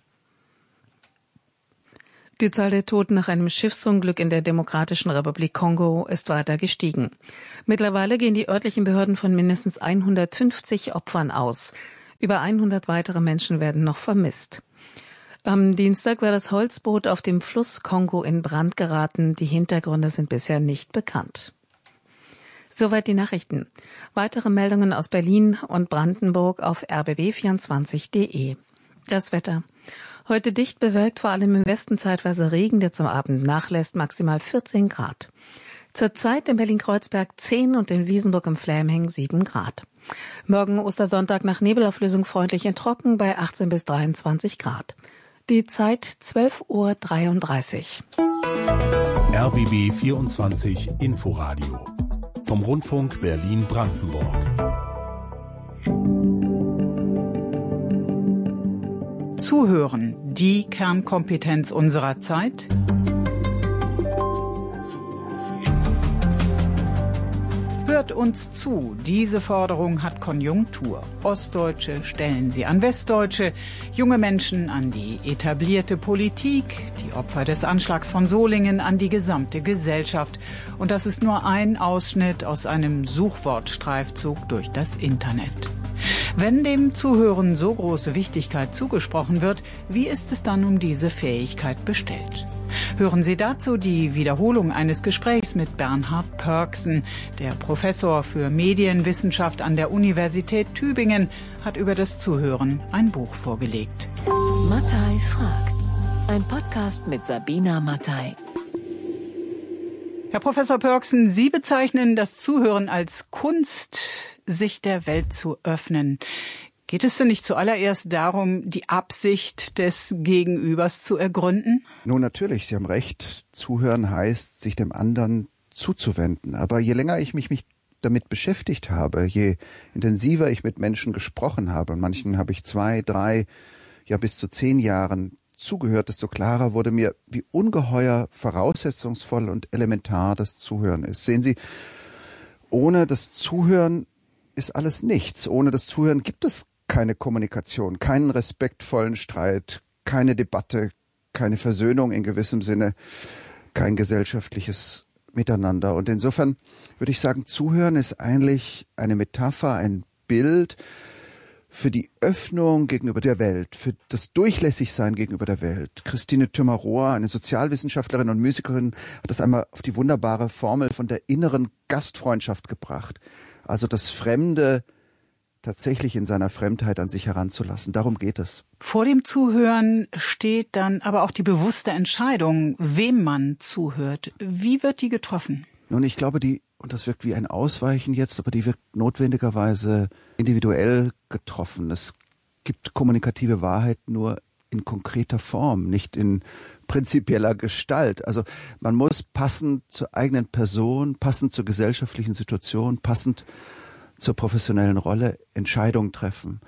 Die Zahl der Toten nach einem Schiffsunglück in der Demokratischen Republik Kongo ist weiter gestiegen. Mittlerweile gehen die örtlichen Behörden von mindestens 150 Opfern aus. Über 100 weitere Menschen werden noch vermisst. Am Dienstag war das Holzboot auf dem Fluss Kongo in Brand geraten. Die Hintergründe sind bisher nicht bekannt. Soweit die Nachrichten. Weitere Meldungen aus Berlin und Brandenburg auf rbb24.de. Das Wetter. Heute dicht bewölkt, vor allem im Westen zeitweise Regen, der zum Abend nachlässt, maximal 14 Grad. Zurzeit in Berlin-Kreuzberg 10 und in Wiesenburg im Fläming 7 Grad. Morgen Ostersonntag nach Nebelauflösung freundlich und trocken bei 18 bis 23 Grad. Die Zeit 12.33 Uhr. RBB 24 Inforadio. Vom Rundfunk Berlin-Brandenburg. Zuhören, die Kernkompetenz unserer Zeit. Hört uns zu, diese Forderung hat Konjunktur. Ostdeutsche stellen sie an Westdeutsche, junge Menschen an die etablierte Politik, die Opfer des Anschlags von Solingen an die gesamte Gesellschaft. Und das ist nur ein Ausschnitt aus einem Suchwortstreifzug durch das Internet. Wenn dem Zuhören so große Wichtigkeit zugesprochen wird, wie ist es dann um diese Fähigkeit bestellt? Hören Sie dazu die Wiederholung eines Gesprächs mit Bernhard Pörksen. Der Professor für Medienwissenschaft an der Universität Tübingen hat über das Zuhören ein Buch vorgelegt. Mattei fragt. Ein Podcast mit Sabina Mattei. Herr Professor Pörksen, Sie bezeichnen das Zuhören als Kunst, sich der Welt zu öffnen. Geht es denn nicht zuallererst darum, die Absicht des Gegenübers zu ergründen? Nun natürlich, Sie haben recht. Zuhören heißt, sich dem anderen zuzuwenden. Aber je länger ich mich damit beschäftigt habe, je intensiver ich mit Menschen gesprochen habe, und manchen habe ich 2, 3, ja bis zu 10 Jahren zugehört, desto klarer wurde mir, wie ungeheuer voraussetzungsvoll und elementar das Zuhören ist. Sehen Sie, ohne das Zuhören ist alles nichts. Ohne das Zuhören gibt es keine Kommunikation, keinen respektvollen Streit, keine Debatte, keine Versöhnung in gewissem Sinne, kein gesellschaftliches Miteinander. Und insofern würde ich sagen, Zuhören ist eigentlich eine Metapher, ein Bild für die Öffnung gegenüber der Welt, für das Durchlässigsein gegenüber der Welt. Christine Thümmer-Rohr, eine Sozialwissenschaftlerin und Musikerin, hat das einmal auf die wunderbare Formel von der inneren Gastfreundschaft gebracht. Also das Fremde tatsächlich in seiner Fremdheit an sich heranzulassen. Darum geht es. Vor dem Zuhören steht dann aber auch die bewusste Entscheidung, wem man zuhört. Wie wird die getroffen? Nun, ich glaube, und das wirkt wie ein Ausweichen jetzt, aber die wird notwendigerweise individuell getroffen. Es gibt kommunikative Wahrheit nur in konkreter Form, nicht in prinzipieller Gestalt. Also man muss passend zur eigenen Person, passend zur gesellschaftlichen Situation, passend zur professionellen Rolle Entscheidungen treffen.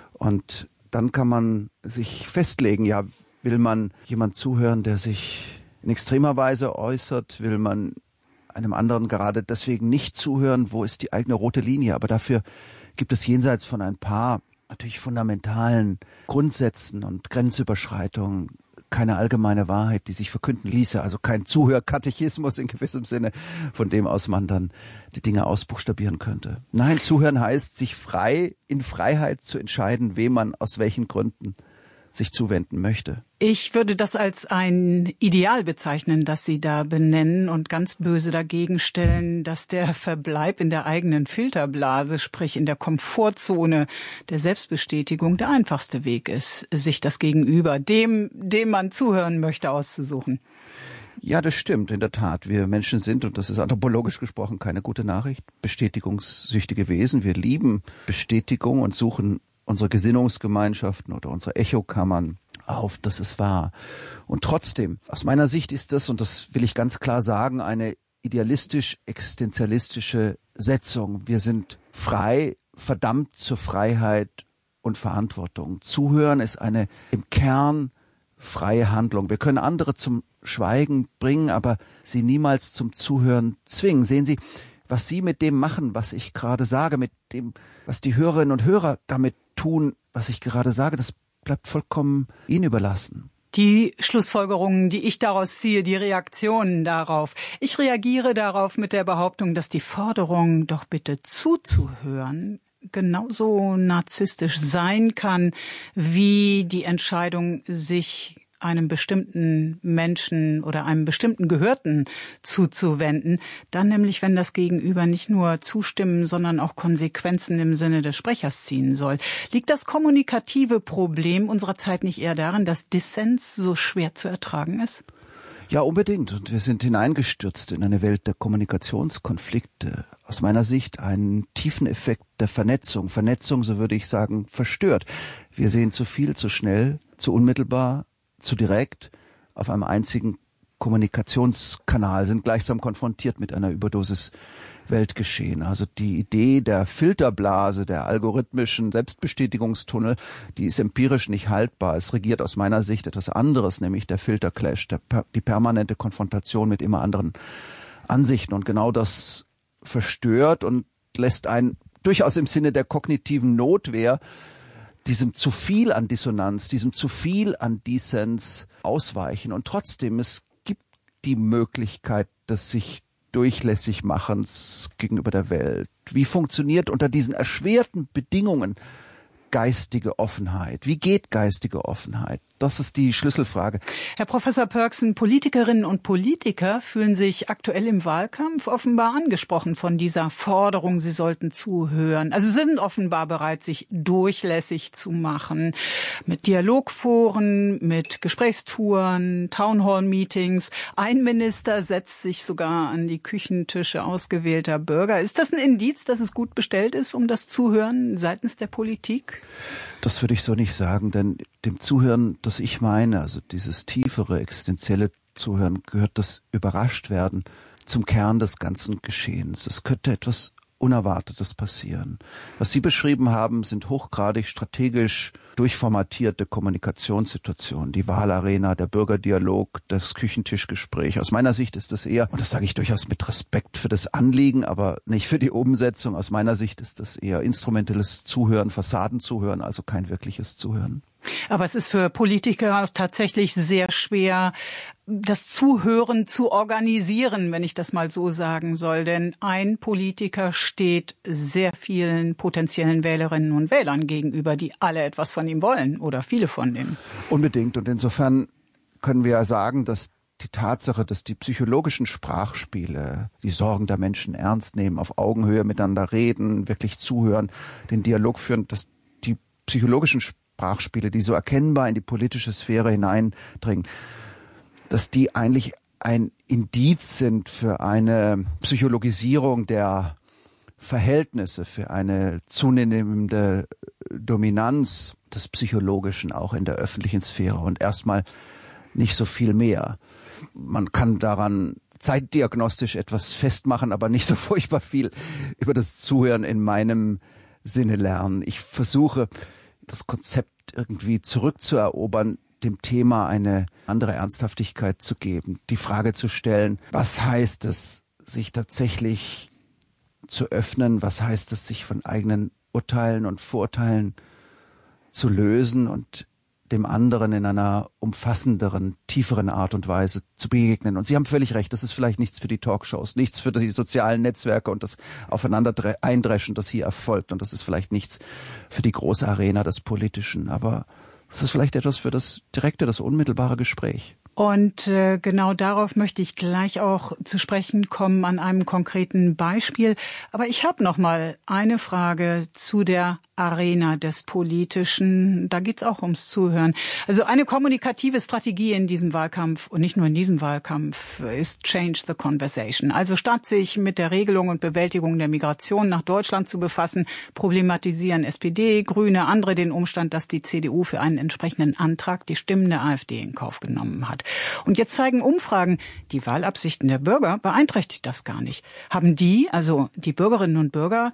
Und dann kann man sich festlegen, ja, will man jemand zuhören, der sich in extremer Weise äußert, will man einem anderen gerade deswegen nicht zuhören, wo ist die eigene rote Linie? Aber dafür gibt es jenseits von ein paar natürlich fundamentalen Grundsätzen und Grenzüberschreitungen keine allgemeine Wahrheit, die sich verkünden ließe. Also kein Zuhörkatechismus in gewissem Sinne, von dem aus man dann die Dinge ausbuchstabieren könnte. Nein, Zuhören heißt, sich in Freiheit zu entscheiden, wem man aus welchen Gründen sich zuwenden möchte. Ich würde das als ein Ideal bezeichnen, das Sie da benennen und ganz böse dagegen stellen, dass der Verbleib in der eigenen Filterblase, sprich in der Komfortzone der Selbstbestätigung, der einfachste Weg ist, sich das Gegenüber, dem man zuhören möchte, auszusuchen. Ja, das stimmt, in der Tat. Wir Menschen sind, und das ist anthropologisch gesprochen keine gute Nachricht, bestätigungssüchtige Wesen. Wir lieben Bestätigung und suchen unsere Gesinnungsgemeinschaften oder unsere Echokammern auf, das ist wahr. Und trotzdem, aus meiner Sicht ist das, und das will ich ganz klar sagen, eine idealistisch-existenzialistische Setzung. Wir sind frei, verdammt zur Freiheit und Verantwortung. Zuhören ist eine im Kern freie Handlung. Wir können andere zum Schweigen bringen, aber sie niemals zum Zuhören zwingen. Sehen Sie, was Sie mit dem machen, was ich gerade sage, mit dem, was die Hörerinnen und Hörer damit tun, was ich gerade sage, das bleibt vollkommen Ihnen überlassen. Die Schlussfolgerungen, die ich daraus ziehe, die Reaktionen darauf. Ich reagiere darauf mit der Behauptung, dass die Forderung, doch bitte zuzuhören, genauso narzisstisch sein kann, wie die Entscheidung, sich einem bestimmten Menschen oder einem bestimmten Gehörten zuzuwenden, dann nämlich, wenn das Gegenüber nicht nur zustimmen, sondern auch Konsequenzen im Sinne des Sprechers ziehen soll. Liegt das kommunikative Problem unserer Zeit nicht eher darin, dass Dissens so schwer zu ertragen ist? Ja, unbedingt. Und wir sind hineingestürzt in eine Welt der Kommunikationskonflikte. Aus meiner Sicht einen tiefen Effekt der Vernetzung. Vernetzung, so würde ich sagen, verstört. Wir sehen zu viel, zu schnell, zu unmittelbar, zu direkt auf einem einzigen Kommunikationskanal, sind gleichsam konfrontiert mit einer Überdosis Weltgeschehen. Also die Idee der Filterblase, der algorithmischen Selbstbestätigungstunnel, die ist empirisch nicht haltbar. Es regiert aus meiner Sicht etwas anderes, nämlich der Filterclash, die permanente Konfrontation mit immer anderen Ansichten. Und genau das verstört und lässt einen durchaus im Sinne der kognitiven Notwehr diesem zu viel an Dissonanz, diesem zu viel an Dissens ausweichen. Und trotzdem, es gibt die Möglichkeit des sich Durchlässigmachens gegenüber der Welt. Wie funktioniert unter diesen erschwerten Bedingungen geistige Offenheit? Wie geht geistige Offenheit? Das ist die Schlüsselfrage. Herr Professor Pörksen, Politikerinnen und Politiker fühlen sich aktuell im Wahlkampf offenbar angesprochen von dieser Forderung, sie sollten zuhören. Also sind offenbar bereit, sich durchlässig zu machen mit Dialogforen, mit Gesprächstouren, Townhall-Meetings. Ein Minister setzt sich sogar an die Küchentische ausgewählter Bürger. Ist das ein Indiz, dass es gut bestellt ist um das Zuhören seitens der Politik? Das würde ich so nicht sagen, denn dem Zuhören, das ich meine, also dieses tiefere, existenzielle Zuhören, gehört das Überraschtwerden zum Kern des ganzen Geschehens. Es könnte etwas Unerwartetes passieren. Was Sie beschrieben haben, sind hochgradig strategisch durchformatierte Kommunikationssituationen. Die Wahlarena, der Bürgerdialog, das Küchentischgespräch. Aus meiner Sicht ist das eher, und das sage ich durchaus mit Respekt für das Anliegen, aber nicht für die Umsetzung, aus meiner Sicht ist das eher instrumentelles Zuhören, Fassadenzuhören, also kein wirkliches Zuhören. Aber es ist für Politiker tatsächlich sehr schwer, das Zuhören zu organisieren, wenn ich das mal so sagen soll. Denn ein Politiker steht sehr vielen potenziellen Wählerinnen und Wählern gegenüber, die alle etwas von ihm wollen oder viele von ihm. Unbedingt. Und insofern können wir sagen, dass die Tatsache, dass die psychologischen Sprachspiele die Sorgen der Menschen ernst nehmen, auf Augenhöhe miteinander reden, wirklich zuhören, den Dialog führen, dass die psychologischen Sprachspiele, die so erkennbar in die politische Sphäre hineindringen, dass die eigentlich ein Indiz sind für eine Psychologisierung der Verhältnisse, für eine zunehmende Dominanz des Psychologischen auch in der öffentlichen Sphäre und erstmal nicht so viel mehr. Man kann daran zeitdiagnostisch etwas festmachen, aber nicht so furchtbar viel über das Zuhören in meinem Sinne lernen. Ich versuche, das Konzept irgendwie zurückzuerobern, dem Thema eine andere Ernsthaftigkeit zu geben, die Frage zu stellen, was heißt es, sich tatsächlich zu öffnen, was heißt es, sich von eigenen Urteilen und Vorurteilen zu lösen und dem anderen in einer umfassenderen, tieferen Art und Weise zu begegnen. Und Sie haben völlig recht, das ist vielleicht nichts für die Talkshows, nichts für die sozialen Netzwerke und das Aufeinander-Eindreschen, das hier erfolgt. Und das ist vielleicht nichts für die große Arena des Politischen. Aber es ist vielleicht etwas für das direkte, das unmittelbare Gespräch. Und genau darauf möchte ich gleich auch zu sprechen kommen an einem konkreten Beispiel. Aber ich habe noch mal eine Frage zu der Arena des Politischen. Da geht's auch ums Zuhören. Also eine kommunikative Strategie in diesem Wahlkampf und nicht nur in diesem Wahlkampf ist Change the Conversation. Also statt sich mit der Regelung und Bewältigung der Migration nach Deutschland zu befassen, problematisieren SPD, Grüne, andere den Umstand, dass die CDU für einen entsprechenden Antrag die Stimmen der AfD in Kauf genommen hat. Und jetzt zeigen Umfragen, die Wahlabsichten der Bürger beeinträchtigt das gar nicht. Haben die, also die Bürgerinnen und Bürger,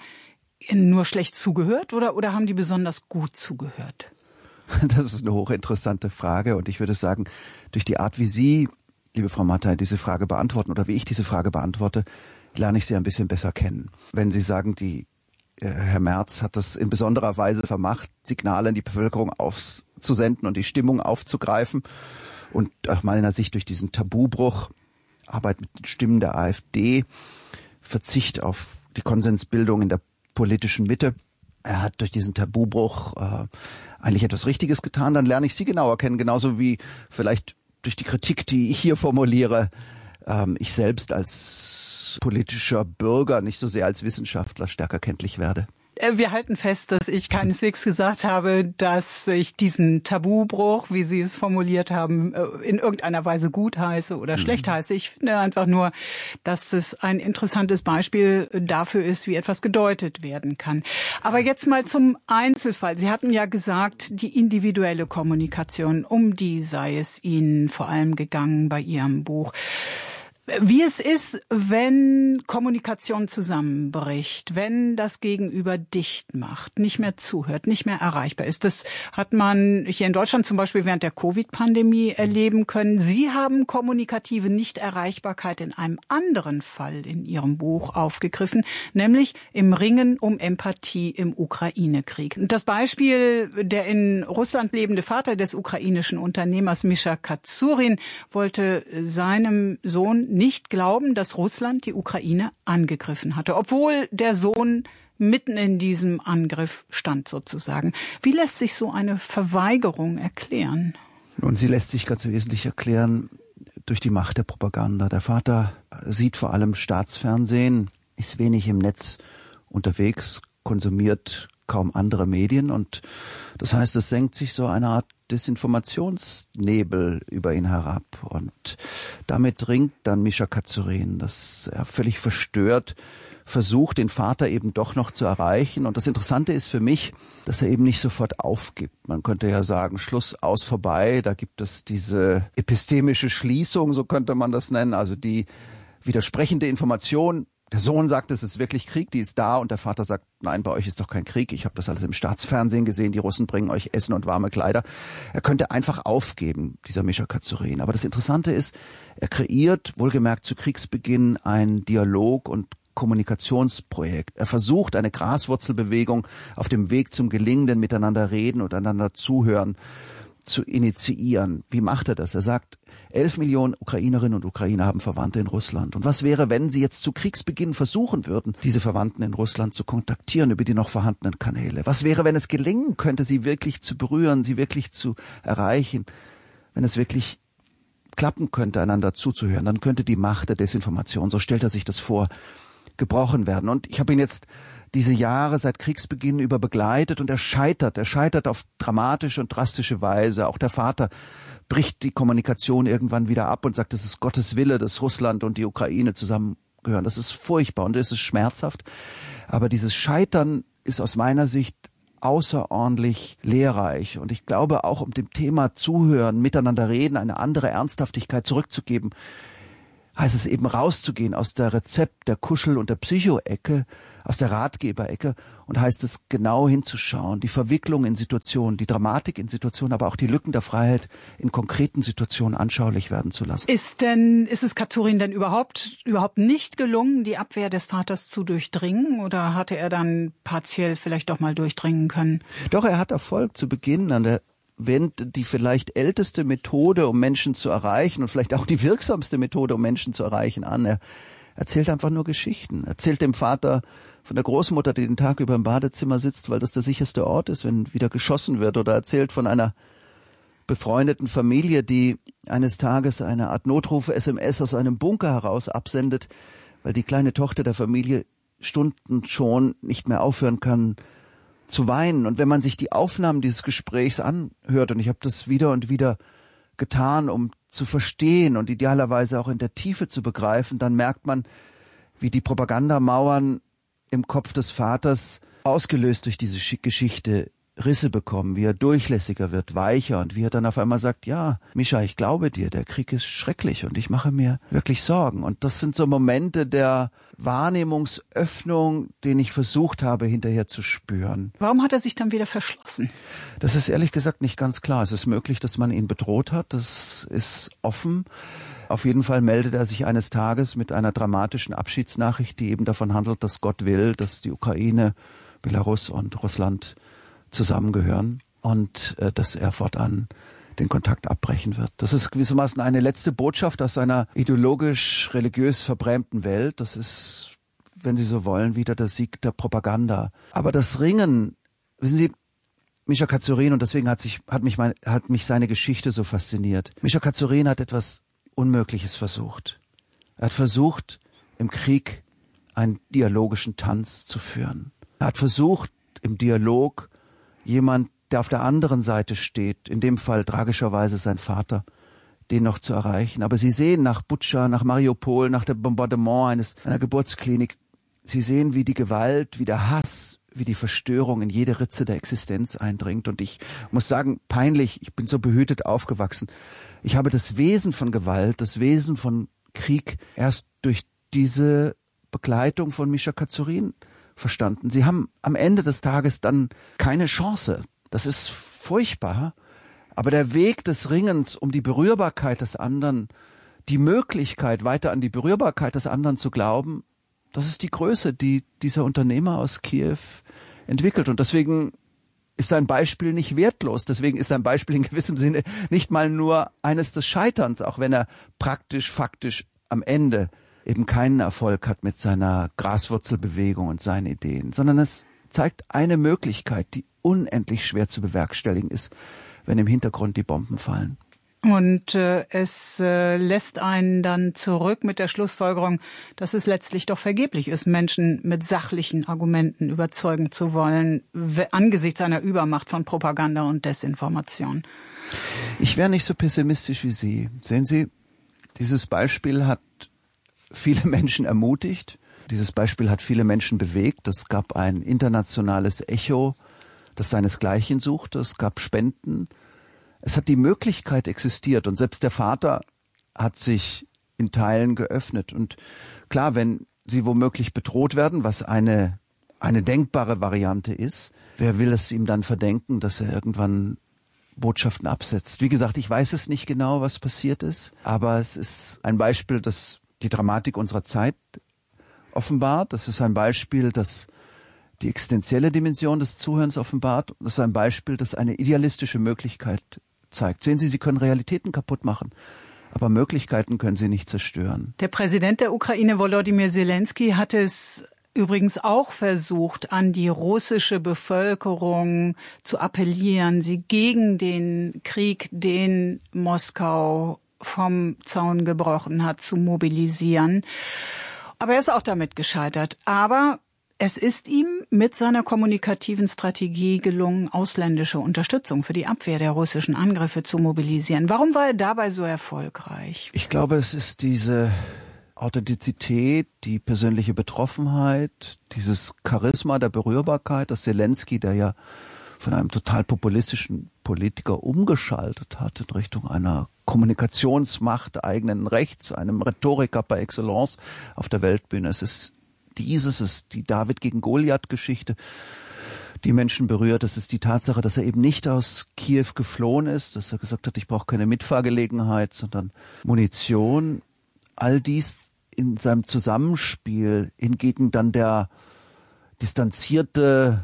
nur schlecht zugehört oder haben die besonders gut zugehört? Das ist eine hochinteressante Frage und ich würde sagen, durch die Art, wie Sie, liebe Frau Mattei, diese Frage beantworten oder wie ich diese Frage beantworte, lerne ich Sie ein bisschen besser kennen. Wenn Sie sagen, Herr Merz hat es in besonderer Weise vermacht, Signale in die Bevölkerung aufzusenden und die Stimmung aufzugreifen und aus meiner Sicht durch diesen Tabubruch, Arbeit mit den Stimmen der AfD, Verzicht auf die Konsensbildung in der politischen Mitte. Er hat durch diesen Tabubruch eigentlich etwas Richtiges getan. Dann lerne ich Sie genauer kennen, genauso wie vielleicht durch die Kritik, die ich hier formuliere, ich selbst als politischer Bürger, nicht so sehr als Wissenschaftler, stärker kenntlich werde. Wir halten fest, dass ich keineswegs gesagt habe, dass ich diesen Tabubruch, wie Sie es formuliert haben, in irgendeiner Weise gut heiße oder schlecht heiße. Ich finde einfach nur, dass es ein interessantes Beispiel dafür ist, wie etwas gedeutet werden kann. Aber jetzt mal zum Einzelfall. Sie hatten ja gesagt, die individuelle Kommunikation, um die sei es Ihnen vor allem gegangen bei Ihrem Buch. Wie es ist, wenn Kommunikation zusammenbricht, wenn das Gegenüber dicht macht, nicht mehr zuhört, nicht mehr erreichbar ist. Das hat man hier in Deutschland zum Beispiel während der Covid-Pandemie erleben können. Sie haben kommunikative Nichterreichbarkeit in einem anderen Fall in Ihrem Buch aufgegriffen, nämlich im Ringen um Empathie im Ukraine-Krieg. Das Beispiel, der in Russland lebende Vater des ukrainischen Unternehmers Mischa Katsurin wollte seinem Sohn nicht glauben, dass Russland die Ukraine angegriffen hatte, obwohl der Sohn mitten in diesem Angriff stand sozusagen. Wie lässt sich so eine Verweigerung erklären? Nun, sie lässt sich ganz wesentlich erklären durch die Macht der Propaganda. Der Vater sieht vor allem Staatsfernsehen, ist wenig im Netz unterwegs, konsumiert kaum andere Medien und das heißt, es senkt sich so eine Art Desinformationsnebel über ihn herab und damit dringt dann Mischa Kazurin, dass er völlig verstört versucht, den Vater eben doch noch zu erreichen. Und das Interessante ist für mich, dass er eben nicht sofort aufgibt. Man könnte ja sagen, Schluss, aus, vorbei. Da gibt es diese epistemische Schließung, so könnte man das nennen, also die widersprechende Information. Der Sohn sagt, es ist wirklich Krieg, die ist da und der Vater sagt, nein, bei euch ist doch kein Krieg. Ich habe das alles im Staatsfernsehen gesehen, die Russen bringen euch Essen und warme Kleider. Er könnte einfach aufgeben, dieser Mischa Kazurin. Aber das Interessante ist, er kreiert, wohlgemerkt zu Kriegsbeginn, ein Dialog- und Kommunikationsprojekt. Er versucht, eine Graswurzelbewegung auf dem Weg zum gelingenden Miteinander reden und einander zuhören zu initiieren. Wie macht er das? Er sagt, 11 Millionen Ukrainerinnen und Ukrainer haben Verwandte in Russland. Und was wäre, wenn sie jetzt zu Kriegsbeginn versuchen würden, diese Verwandten in Russland zu kontaktieren über die noch vorhandenen Kanäle? Was wäre, wenn es gelingen könnte, sie wirklich zu berühren, sie wirklich zu erreichen? Wenn es wirklich klappen könnte, einander zuzuhören, dann könnte die Macht der Desinformation, so stellt er sich das vor, gebrochen werden. Und ich habe ihn jetzt diese Jahre seit Kriegsbeginn über begleitet und er scheitert auf dramatische und drastische Weise. Auch der Vater bricht die Kommunikation irgendwann wieder ab und sagt, es ist Gottes Wille, dass Russland und die Ukraine zusammengehören. Das ist furchtbar und es ist schmerzhaft. Aber dieses Scheitern ist aus meiner Sicht außerordentlich lehrreich. Und ich glaube auch, um dem Thema Zuhören, miteinander reden, eine andere Ernsthaftigkeit zurückzugeben, heißt es eben rauszugehen aus der Rezept-, der Kuschel- und der Psycho-Ecke, aus der Ratgeberecke und heißt es genau hinzuschauen, die Verwicklung in Situationen, die Dramatik in Situationen, aber auch die Lücken der Freiheit in konkreten Situationen anschaulich werden zu lassen. Ist es Kazurin denn überhaupt nicht gelungen, die Abwehr des Vaters zu durchdringen oder hatte er dann partiell vielleicht doch mal durchdringen können? Doch, er hat Erfolg zu Beginn an der wendet die vielleicht älteste Methode, um Menschen zu erreichen und vielleicht auch die wirksamste Methode, um Menschen zu erreichen, an. Er erzählt einfach nur Geschichten. Erzählt dem Vater von der Großmutter, die den Tag über im Badezimmer sitzt, weil das der sicherste Ort ist, wenn wieder geschossen wird. Oder erzählt von einer befreundeten Familie, die eines Tages eine Art Notruf-SMS aus einem Bunker heraus absendet, weil die kleine Tochter der Familie Stunden schon nicht mehr aufhören kann zu weinen. Und wenn man sich die Aufnahmen dieses Gesprächs anhört, und ich habe das wieder und wieder getan, um zu verstehen und idealerweise auch in der Tiefe zu begreifen, dann merkt man, wie die Propagandamauern im Kopf des Vaters, ausgelöst durch diese Geschichte, Risse bekommen, wie er durchlässiger wird, weicher und wie er dann auf einmal sagt, ja, Mischa, ich glaube dir, der Krieg ist schrecklich und ich mache mir wirklich Sorgen. Und das sind so Momente der Wahrnehmungsöffnung, den ich versucht habe, hinterher zu spüren. Warum hat er sich dann wieder verschlossen? Das ist ehrlich gesagt nicht ganz klar. Es ist möglich, dass man ihn bedroht hat. Das ist offen. Auf jeden Fall meldet er sich eines Tages mit einer dramatischen Abschiedsnachricht, die eben davon handelt, dass Gott will, dass die Ukraine, Belarus und Russland zusammengehören und dass er fortan den Kontakt abbrechen wird. Das ist gewissermaßen eine letzte Botschaft aus einer ideologisch-religiös verbrämten Welt. Das ist, wenn Sie so wollen, wieder der Sieg der Propaganda. Aber das Ringen, wissen Sie, Mischa Kazurin, und deswegen hat mich seine Geschichte so fasziniert. Mischa Kazurin hat etwas Unmögliches versucht. Er hat versucht, im Krieg einen dialogischen Tanz zu führen. Er hat versucht, im Dialog jemand, der auf der anderen Seite steht, in dem Fall tragischerweise sein Vater, den noch zu erreichen. Aber Sie sehen nach Butscha, nach Mariupol, nach dem Bombardement einer Geburtsklinik, Sie sehen, wie die Gewalt, wie der Hass, wie die Verstörung in jede Ritze der Existenz eindringt. Und ich muss sagen, peinlich, ich bin so behütet aufgewachsen. Ich habe das Wesen von Gewalt, das Wesen von Krieg erst durch diese Begleitung von Mischa Kazurin verstanden. Sie haben am Ende des Tages dann keine Chance. Das ist furchtbar. Aber der Weg des Ringens um die Berührbarkeit des anderen, die Möglichkeit, weiter an die Berührbarkeit des anderen zu glauben, das ist die Größe, die dieser Unternehmer aus Kiew entwickelt. Und deswegen ist sein Beispiel nicht wertlos. Deswegen ist sein Beispiel in gewissem Sinne nicht mal nur eines des Scheiterns, auch wenn er praktisch, faktisch am Ende eben keinen Erfolg hat mit seiner Graswurzelbewegung und seinen Ideen, sondern es zeigt eine Möglichkeit, die unendlich schwer zu bewerkstelligen ist, wenn im Hintergrund die Bomben fallen. Und es lässt einen dann zurück mit der Schlussfolgerung, dass es letztlich doch vergeblich ist, Menschen mit sachlichen Argumenten überzeugen zu wollen, angesichts einer Übermacht von Propaganda und Desinformation. Ich wäre nicht so pessimistisch wie Sie. Sehen Sie, dieses Beispiel hat viele Menschen ermutigt. Dieses Beispiel hat viele Menschen bewegt. Es gab ein internationales Echo, das seinesgleichen suchte. Es gab Spenden. Es hat die Möglichkeit existiert und selbst der Vater hat sich in Teilen geöffnet. Und klar, wenn sie womöglich bedroht werden, was eine denkbare Variante ist, wer will es ihm dann verdenken, dass er irgendwann Botschaften absetzt? Wie gesagt, ich weiß es nicht genau, was passiert ist, aber es ist ein Beispiel, das die Dramatik unserer Zeit offenbart. Das ist ein Beispiel, das die existenzielle Dimension des Zuhörens offenbart. Das ist ein Beispiel, das eine idealistische Möglichkeit zeigt. Sehen Sie, Sie können Realitäten kaputt machen, aber Möglichkeiten können Sie nicht zerstören. Der Präsident der Ukraine, Volodymyr Zelensky, hat es übrigens auch versucht, an die russische Bevölkerung zu appellieren, sie gegen den Krieg, den Moskau vom Zaun gebrochen hat, zu mobilisieren. Aber er ist auch damit gescheitert. Aber es ist ihm mit seiner kommunikativen Strategie gelungen, ausländische Unterstützung für die Abwehr der russischen Angriffe zu mobilisieren. Warum war er dabei so erfolgreich? Ich glaube, es ist diese Authentizität, die persönliche Betroffenheit, dieses Charisma der Berührbarkeit, das Zelensky, der ja von einem total populistischen Politiker umgeschaltet hat in Richtung einer Kommunikationsmacht eigenen Rechts, einem Rhetoriker par excellence auf der Weltbühne. Es ist die David gegen Goliath-Geschichte, die Menschen berührt. Es ist die Tatsache, dass er eben nicht aus Kiew geflohen ist, dass er gesagt hat, ich brauche keine Mitfahrgelegenheit, sondern Munition. All dies in seinem Zusammenspiel, hingegen dann der distanzierte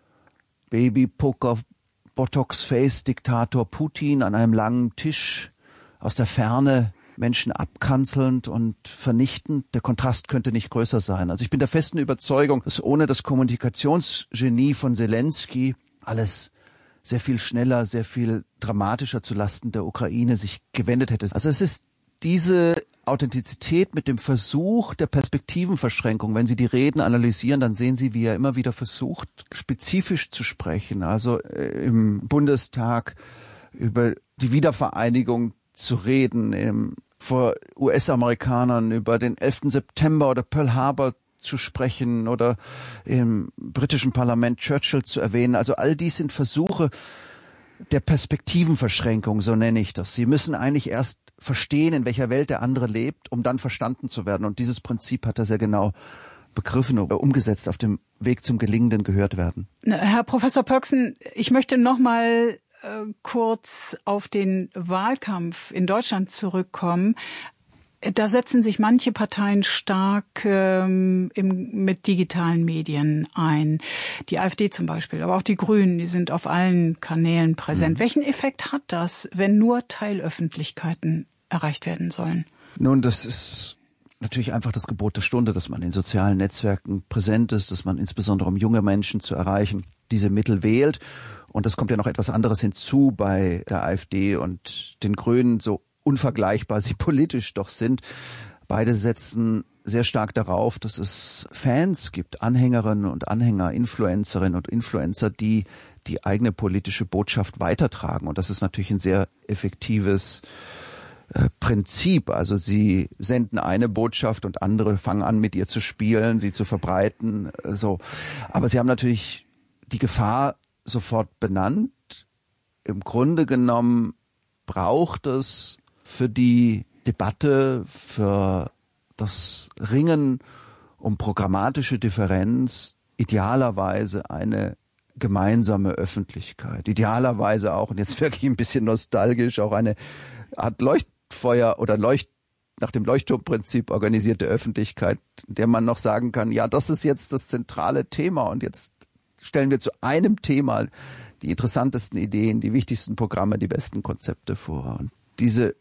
Baby-Poker Botox-Face-Diktator Putin an einem langen Tisch aus der Ferne Menschen abkanzelnd und vernichtend. Der Kontrast könnte nicht größer sein. Also ich bin der festen Überzeugung, dass ohne das Kommunikationsgenie von Zelensky alles sehr viel schneller, sehr viel dramatischer zulasten der Ukraine sich gewendet hätte. Also es ist diese Authentizität mit dem Versuch der Perspektivenverschränkung. Wenn Sie die Reden analysieren, dann sehen Sie, wie er immer wieder versucht, spezifisch zu sprechen. Also im Bundestag über die Wiedervereinigung zu reden, vor US-Amerikanern über den 11. September oder Pearl Harbor zu sprechen oder im britischen Parlament Churchill zu erwähnen. Also all dies sind Versuche der Perspektivenverschränkung, so nenne ich das. Sie müssen eigentlich erst verstehen, in welcher Welt der andere lebt, um dann verstanden zu werden. Und dieses Prinzip hat er sehr genau begriffen und umgesetzt, auf dem Weg zum gelingenden gehört werden. Herr Professor Pörksen, ich möchte noch mal kurz auf den Wahlkampf in Deutschland zurückkommen. Da setzen sich manche Parteien stark mit digitalen Medien ein. Die AfD zum Beispiel, aber auch die Grünen, die sind auf allen Kanälen präsent. Welchen Effekt hat das, wenn nur Teilöffentlichkeiten erreicht werden sollen? Nun, das ist natürlich einfach das Gebot der Stunde, dass man in sozialen Netzwerken präsent ist, dass man insbesondere, um junge Menschen zu erreichen, diese Mittel wählt. Und es kommt ja noch etwas anderes hinzu bei der AfD und den Grünen, so unvergleichbar sie politisch doch sind. Beide setzen sehr stark darauf, dass es Fans gibt, Anhängerinnen und Anhänger, Influencerinnen und Influencer, die die eigene politische Botschaft weitertragen. Und das ist natürlich ein sehr effektives Prinzip. Also sie senden eine Botschaft und andere fangen an, mit ihr zu spielen, sie zu verbreiten. So. Aber sie haben natürlich die Gefahr sofort benannt. Im Grunde genommen braucht es für die Debatte, für das Ringen um programmatische Differenz idealerweise eine gemeinsame Öffentlichkeit. Idealerweise auch, und jetzt wirklich ein bisschen nostalgisch, auch eine Art Leuchtfeuer oder nach dem Leuchtturmprinzip organisierte Öffentlichkeit, in der man noch sagen kann, ja, das ist jetzt das zentrale Thema und jetzt stellen wir zu einem Thema die interessantesten Ideen, die wichtigsten Programme, die besten Konzepte vor. Und diese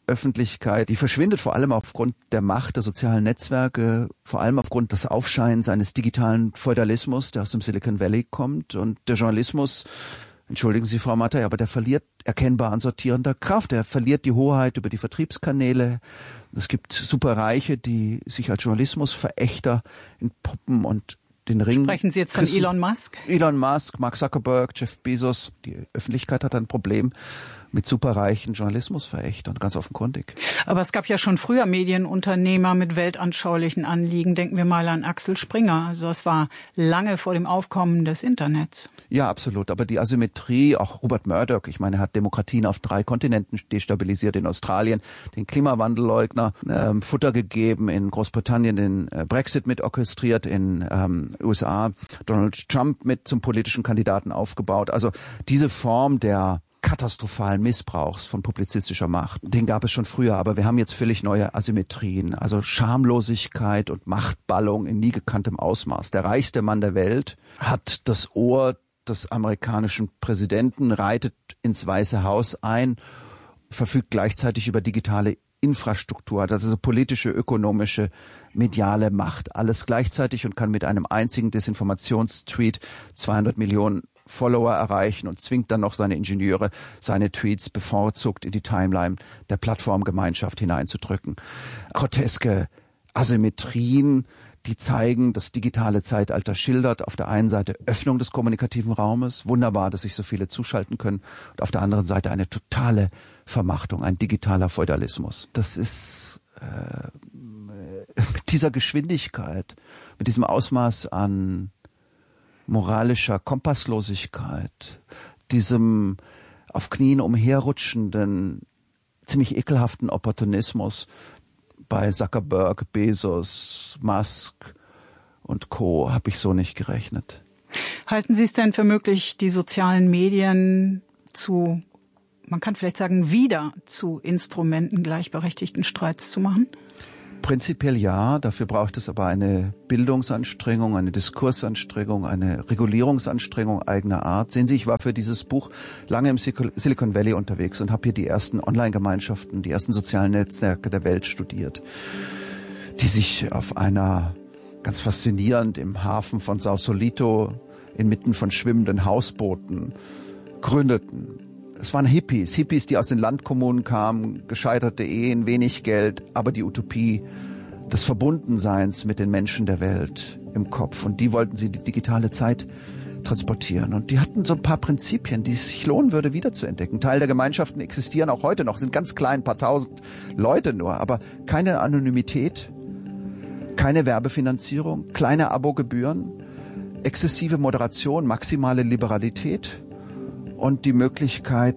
Öffentlichkeit, die verschwindet vor allem aufgrund der Macht der sozialen Netzwerke, vor allem aufgrund des Aufscheins eines digitalen Feudalismus, der aus dem Silicon Valley kommt. Und der Journalismus, entschuldigen Sie, Frau Mattei, aber der verliert erkennbar an sortierender Kraft. Er verliert die Hoheit über die Vertriebskanäle. Es gibt Superreiche, die sich als Journalismusverächter entpuppen und den Ring. Sprechen Sie jetzt von Elon Musk? Elon Musk, Mark Zuckerberg, Jeff Bezos. Die Öffentlichkeit hat ein Problem mit superreichen Journalismusverächtern, ganz offenkundig. Aber es gab ja schon früher Medienunternehmer mit weltanschaulichen Anliegen. Denken wir mal an Axel Springer. Also das war lange vor dem Aufkommen des Internets. Ja, absolut. Aber die Asymmetrie, auch Rupert Murdoch, ich meine, er hat Demokratien auf 3 Kontinenten destabilisiert, in Australien den Klimawandelleugner Futter gegeben, in Großbritannien den Brexit mit orchestriert, in USA Donald Trump mit zum politischen Kandidaten aufgebaut. Also diese Form der katastrophalen Missbrauchs von publizistischer Macht, den gab es schon früher, aber wir haben jetzt völlig neue Asymmetrien, also Schamlosigkeit und Machtballung in nie gekanntem Ausmaß. Der reichste Mann der Welt hat das Ohr des amerikanischen Präsidenten, reitet ins Weiße Haus ein, verfügt gleichzeitig über digitale Infrastruktur, hat also politische, ökonomische, mediale Macht, alles gleichzeitig und kann mit einem einzigen Desinformationstweet 200 Millionen Follower erreichen und zwingt dann noch seine Ingenieure, seine Tweets bevorzugt in die Timeline der Plattformgemeinschaft hineinzudrücken. Groteske Asymmetrien, die zeigen, das digitale Zeitalter schildert auf der einen Seite Öffnung des kommunikativen Raumes, wunderbar, dass sich so viele zuschalten können, und auf der anderen Seite eine totale Vermachtung, ein digitaler Feudalismus. Das ist mit dieser Geschwindigkeit, mit diesem Ausmaß an moralischer Kompasslosigkeit, diesem auf Knien umherrutschenden, ziemlich ekelhaften Opportunismus bei Zuckerberg, Bezos, Musk und Co. habe ich so nicht gerechnet. Halten Sie es denn für möglich, die sozialen Medien zu, man kann vielleicht sagen, wieder zu Instrumenten gleichberechtigten Streits zu machen? Prinzipiell ja, dafür braucht es aber eine Bildungsanstrengung, eine Diskursanstrengung, eine Regulierungsanstrengung eigener Art. Sehen Sie, ich war für dieses Buch lange im Silicon Valley unterwegs und habe hier die ersten Online-Gemeinschaften, die ersten sozialen Netzwerke der Welt studiert, die sich auf einer ganz faszinierend im Hafen von Sausalito inmitten von schwimmenden Hausbooten gründeten. Es waren Hippies, die aus den Landkommunen kamen, gescheiterte Ehen, wenig Geld, aber die Utopie des Verbundenseins mit den Menschen der Welt im Kopf. Und die wollten sie die digitale Zeit transportieren. Und die hatten so ein paar Prinzipien, die es sich lohnen würde, wiederzuentdecken. Teil der Gemeinschaften existieren auch heute noch, sind ganz klein, ein paar tausend Leute nur, aber keine Anonymität, keine Werbefinanzierung, kleine Abogebühren, exzessive Moderation, maximale Liberalität und die Möglichkeit,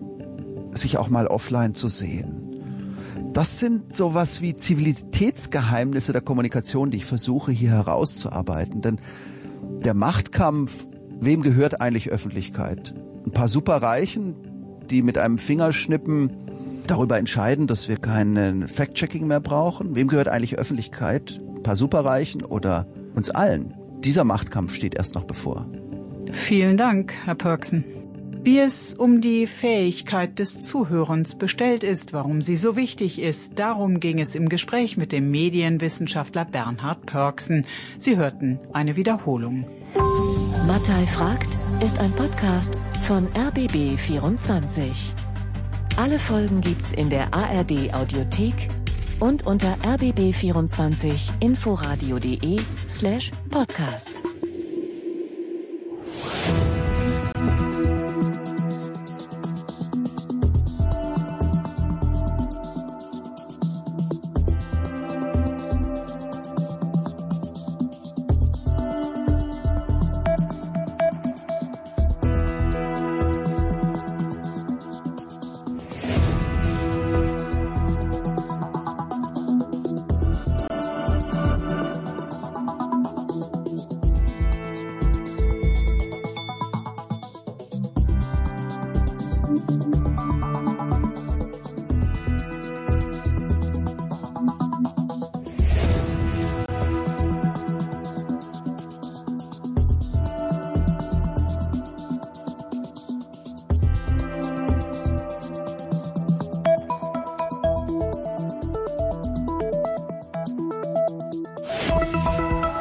sich auch mal offline zu sehen. Das sind sowas wie Zivilitätsgeheimnisse der Kommunikation, die ich versuche hier herauszuarbeiten. Denn der Machtkampf, wem gehört eigentlich Öffentlichkeit? Ein paar Superreichen, die mit einem Fingerschnippen darüber entscheiden, dass wir kein Fact-Checking mehr brauchen? Wem gehört eigentlich Öffentlichkeit? Ein paar Superreichen oder uns allen? Dieser Machtkampf steht erst noch bevor. Vielen Dank, Herr Pörksen. Wie es um die Fähigkeit des Zuhörens bestellt ist, warum sie so wichtig ist, darum ging es im Gespräch mit dem Medienwissenschaftler Bernhard Pörksen. Sie hörten eine Wiederholung. Mattei fragt ist ein Podcast von RBB24. Alle Folgen gibt's in der ARD Audiothek und unter rbb24inforadio.de/podcasts.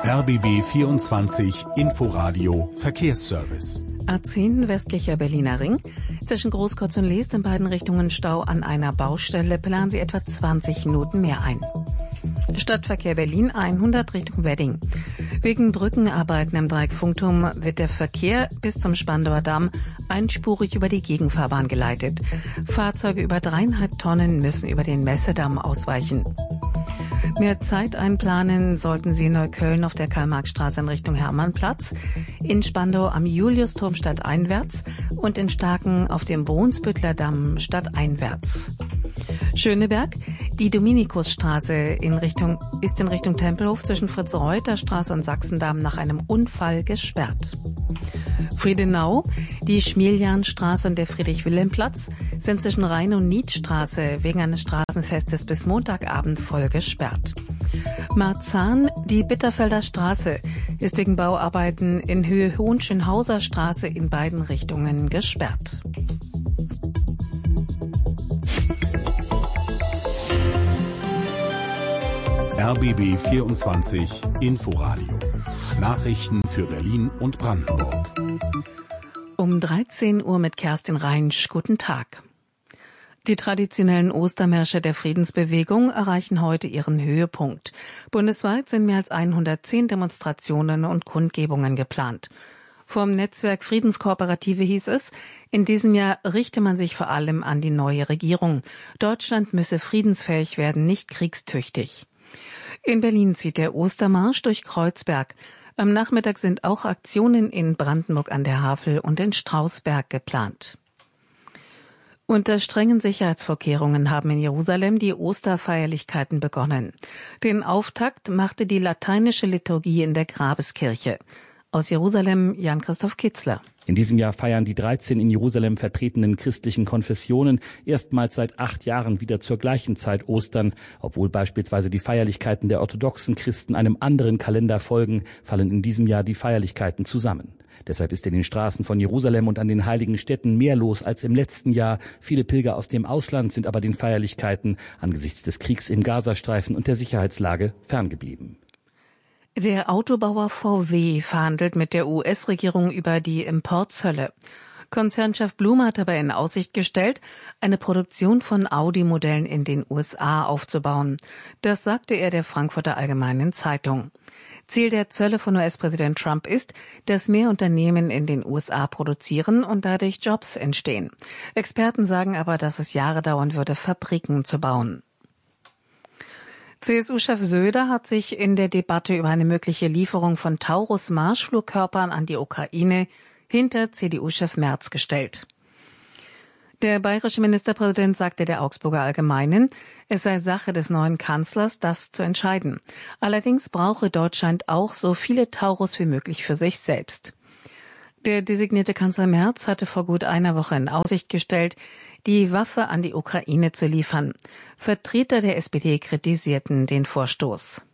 RBB 24 Inforadio Verkehrsservice. A10 westlicher Berliner Ring. Zwischen Großkotz und Leest in beiden Richtungen Stau an einer Baustelle. Planen Sie etwa 20 Minuten mehr ein. Stadtverkehr Berlin 100 Richtung Wedding. Wegen Brückenarbeiten im Dreieckfunkturm wird der Verkehr bis zum Spandauer Damm einspurig über die Gegenfahrbahn geleitet. Fahrzeuge über 3,5 Tonnen müssen über den Messedamm ausweichen. Mehr Zeit einplanen sollten Sie in Neukölln auf der Karl-Marx-Straße in Richtung Hermannplatz, in Spandau am Juliusturm stadteinwärts und in Starken auf dem Brunsbüttler Damm stadteinwärts. Schöneberg, die Dominikusstraße ist in Richtung Tempelhof zwischen Fritz-Reuter-Straße und Sachsendamm nach einem Unfall gesperrt. Friedenau, die Schmieljahnstraße und der Friedrich-Wilhelm-Platz sind zwischen Rhein- und Niedstraße wegen eines Straßenfestes bis Montagabend voll gesperrt. Marzahn, die Bitterfelder Straße ist wegen Bauarbeiten in Höhe Hohenschönhauser Straße in beiden Richtungen gesperrt. RBB 24 Inforadio. Nachrichten für Berlin und Brandenburg. Um 13 Uhr mit Kerstin Reinsch. Guten Tag. Die traditionellen Ostermärsche der Friedensbewegung erreichen heute ihren Höhepunkt. Bundesweit sind mehr als 110 Demonstrationen und Kundgebungen geplant. Vom Netzwerk Friedenskooperative hieß es, in diesem Jahr richte man sich vor allem an die neue Regierung. Deutschland müsse friedensfähig werden, nicht kriegstüchtig. In Berlin zieht der Ostermarsch durch Kreuzberg. Am Nachmittag sind auch Aktionen in Brandenburg an der Havel und in Strausberg geplant. Unter strengen Sicherheitsvorkehrungen haben in Jerusalem die Osterfeierlichkeiten begonnen. Den Auftakt machte die lateinische Liturgie in der Grabeskirche. Aus Jerusalem Jan-Christoph Kitzler. In diesem Jahr feiern die 13 in Jerusalem vertretenen christlichen Konfessionen erstmals seit 8 Jahren wieder zur gleichen Zeit Ostern. Obwohl beispielsweise die Feierlichkeiten der orthodoxen Christen einem anderen Kalender folgen, fallen in diesem Jahr die Feierlichkeiten zusammen. Deshalb ist in den Straßen von Jerusalem und an den heiligen Städten mehr los als im letzten Jahr. Viele Pilger aus dem Ausland sind aber den Feierlichkeiten angesichts des Kriegs im Gazastreifen und der Sicherheitslage ferngeblieben. Der Autobauer VW verhandelt mit der US-Regierung über die Importzölle. Konzernchef Blume hat dabei in Aussicht gestellt, eine Produktion von Audi-Modellen in den USA aufzubauen. Das sagte er der Frankfurter Allgemeinen Zeitung. Ziel der Zölle von US-Präsident Trump ist, dass mehr Unternehmen in den USA produzieren und dadurch Jobs entstehen. Experten sagen aber, dass es Jahre dauern würde, Fabriken zu bauen. CSU-Chef Söder hat sich in der Debatte über eine mögliche Lieferung von Taurus-Marschflugkörpern an die Ukraine hinter CDU-Chef Merz gestellt. Der bayerische Ministerpräsident sagte der Augsburger Allgemeinen, es sei Sache des neuen Kanzlers, das zu entscheiden. Allerdings brauche Deutschland auch so viele Taurus wie möglich für sich selbst. Der designierte Kanzler Merz hatte vor gut einer Woche in Aussicht gestellt, die Waffe an die Ukraine zu liefern. Vertreter der SPD kritisierten den Vorstoß.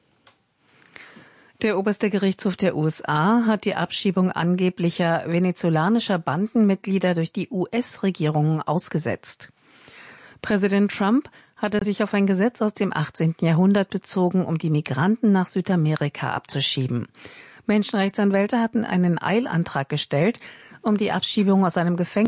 Der oberste Gerichtshof der USA hat die Abschiebung angeblicher venezolanischer Bandenmitglieder durch die US-Regierung ausgesetzt. Präsident Trump hatte sich auf ein Gesetz aus dem 18. Jahrhundert bezogen, um die Migranten nach Südamerika abzuschieben. Menschenrechtsanwälte hatten einen Eilantrag gestellt, um die Abschiebung aus einem Gefängnis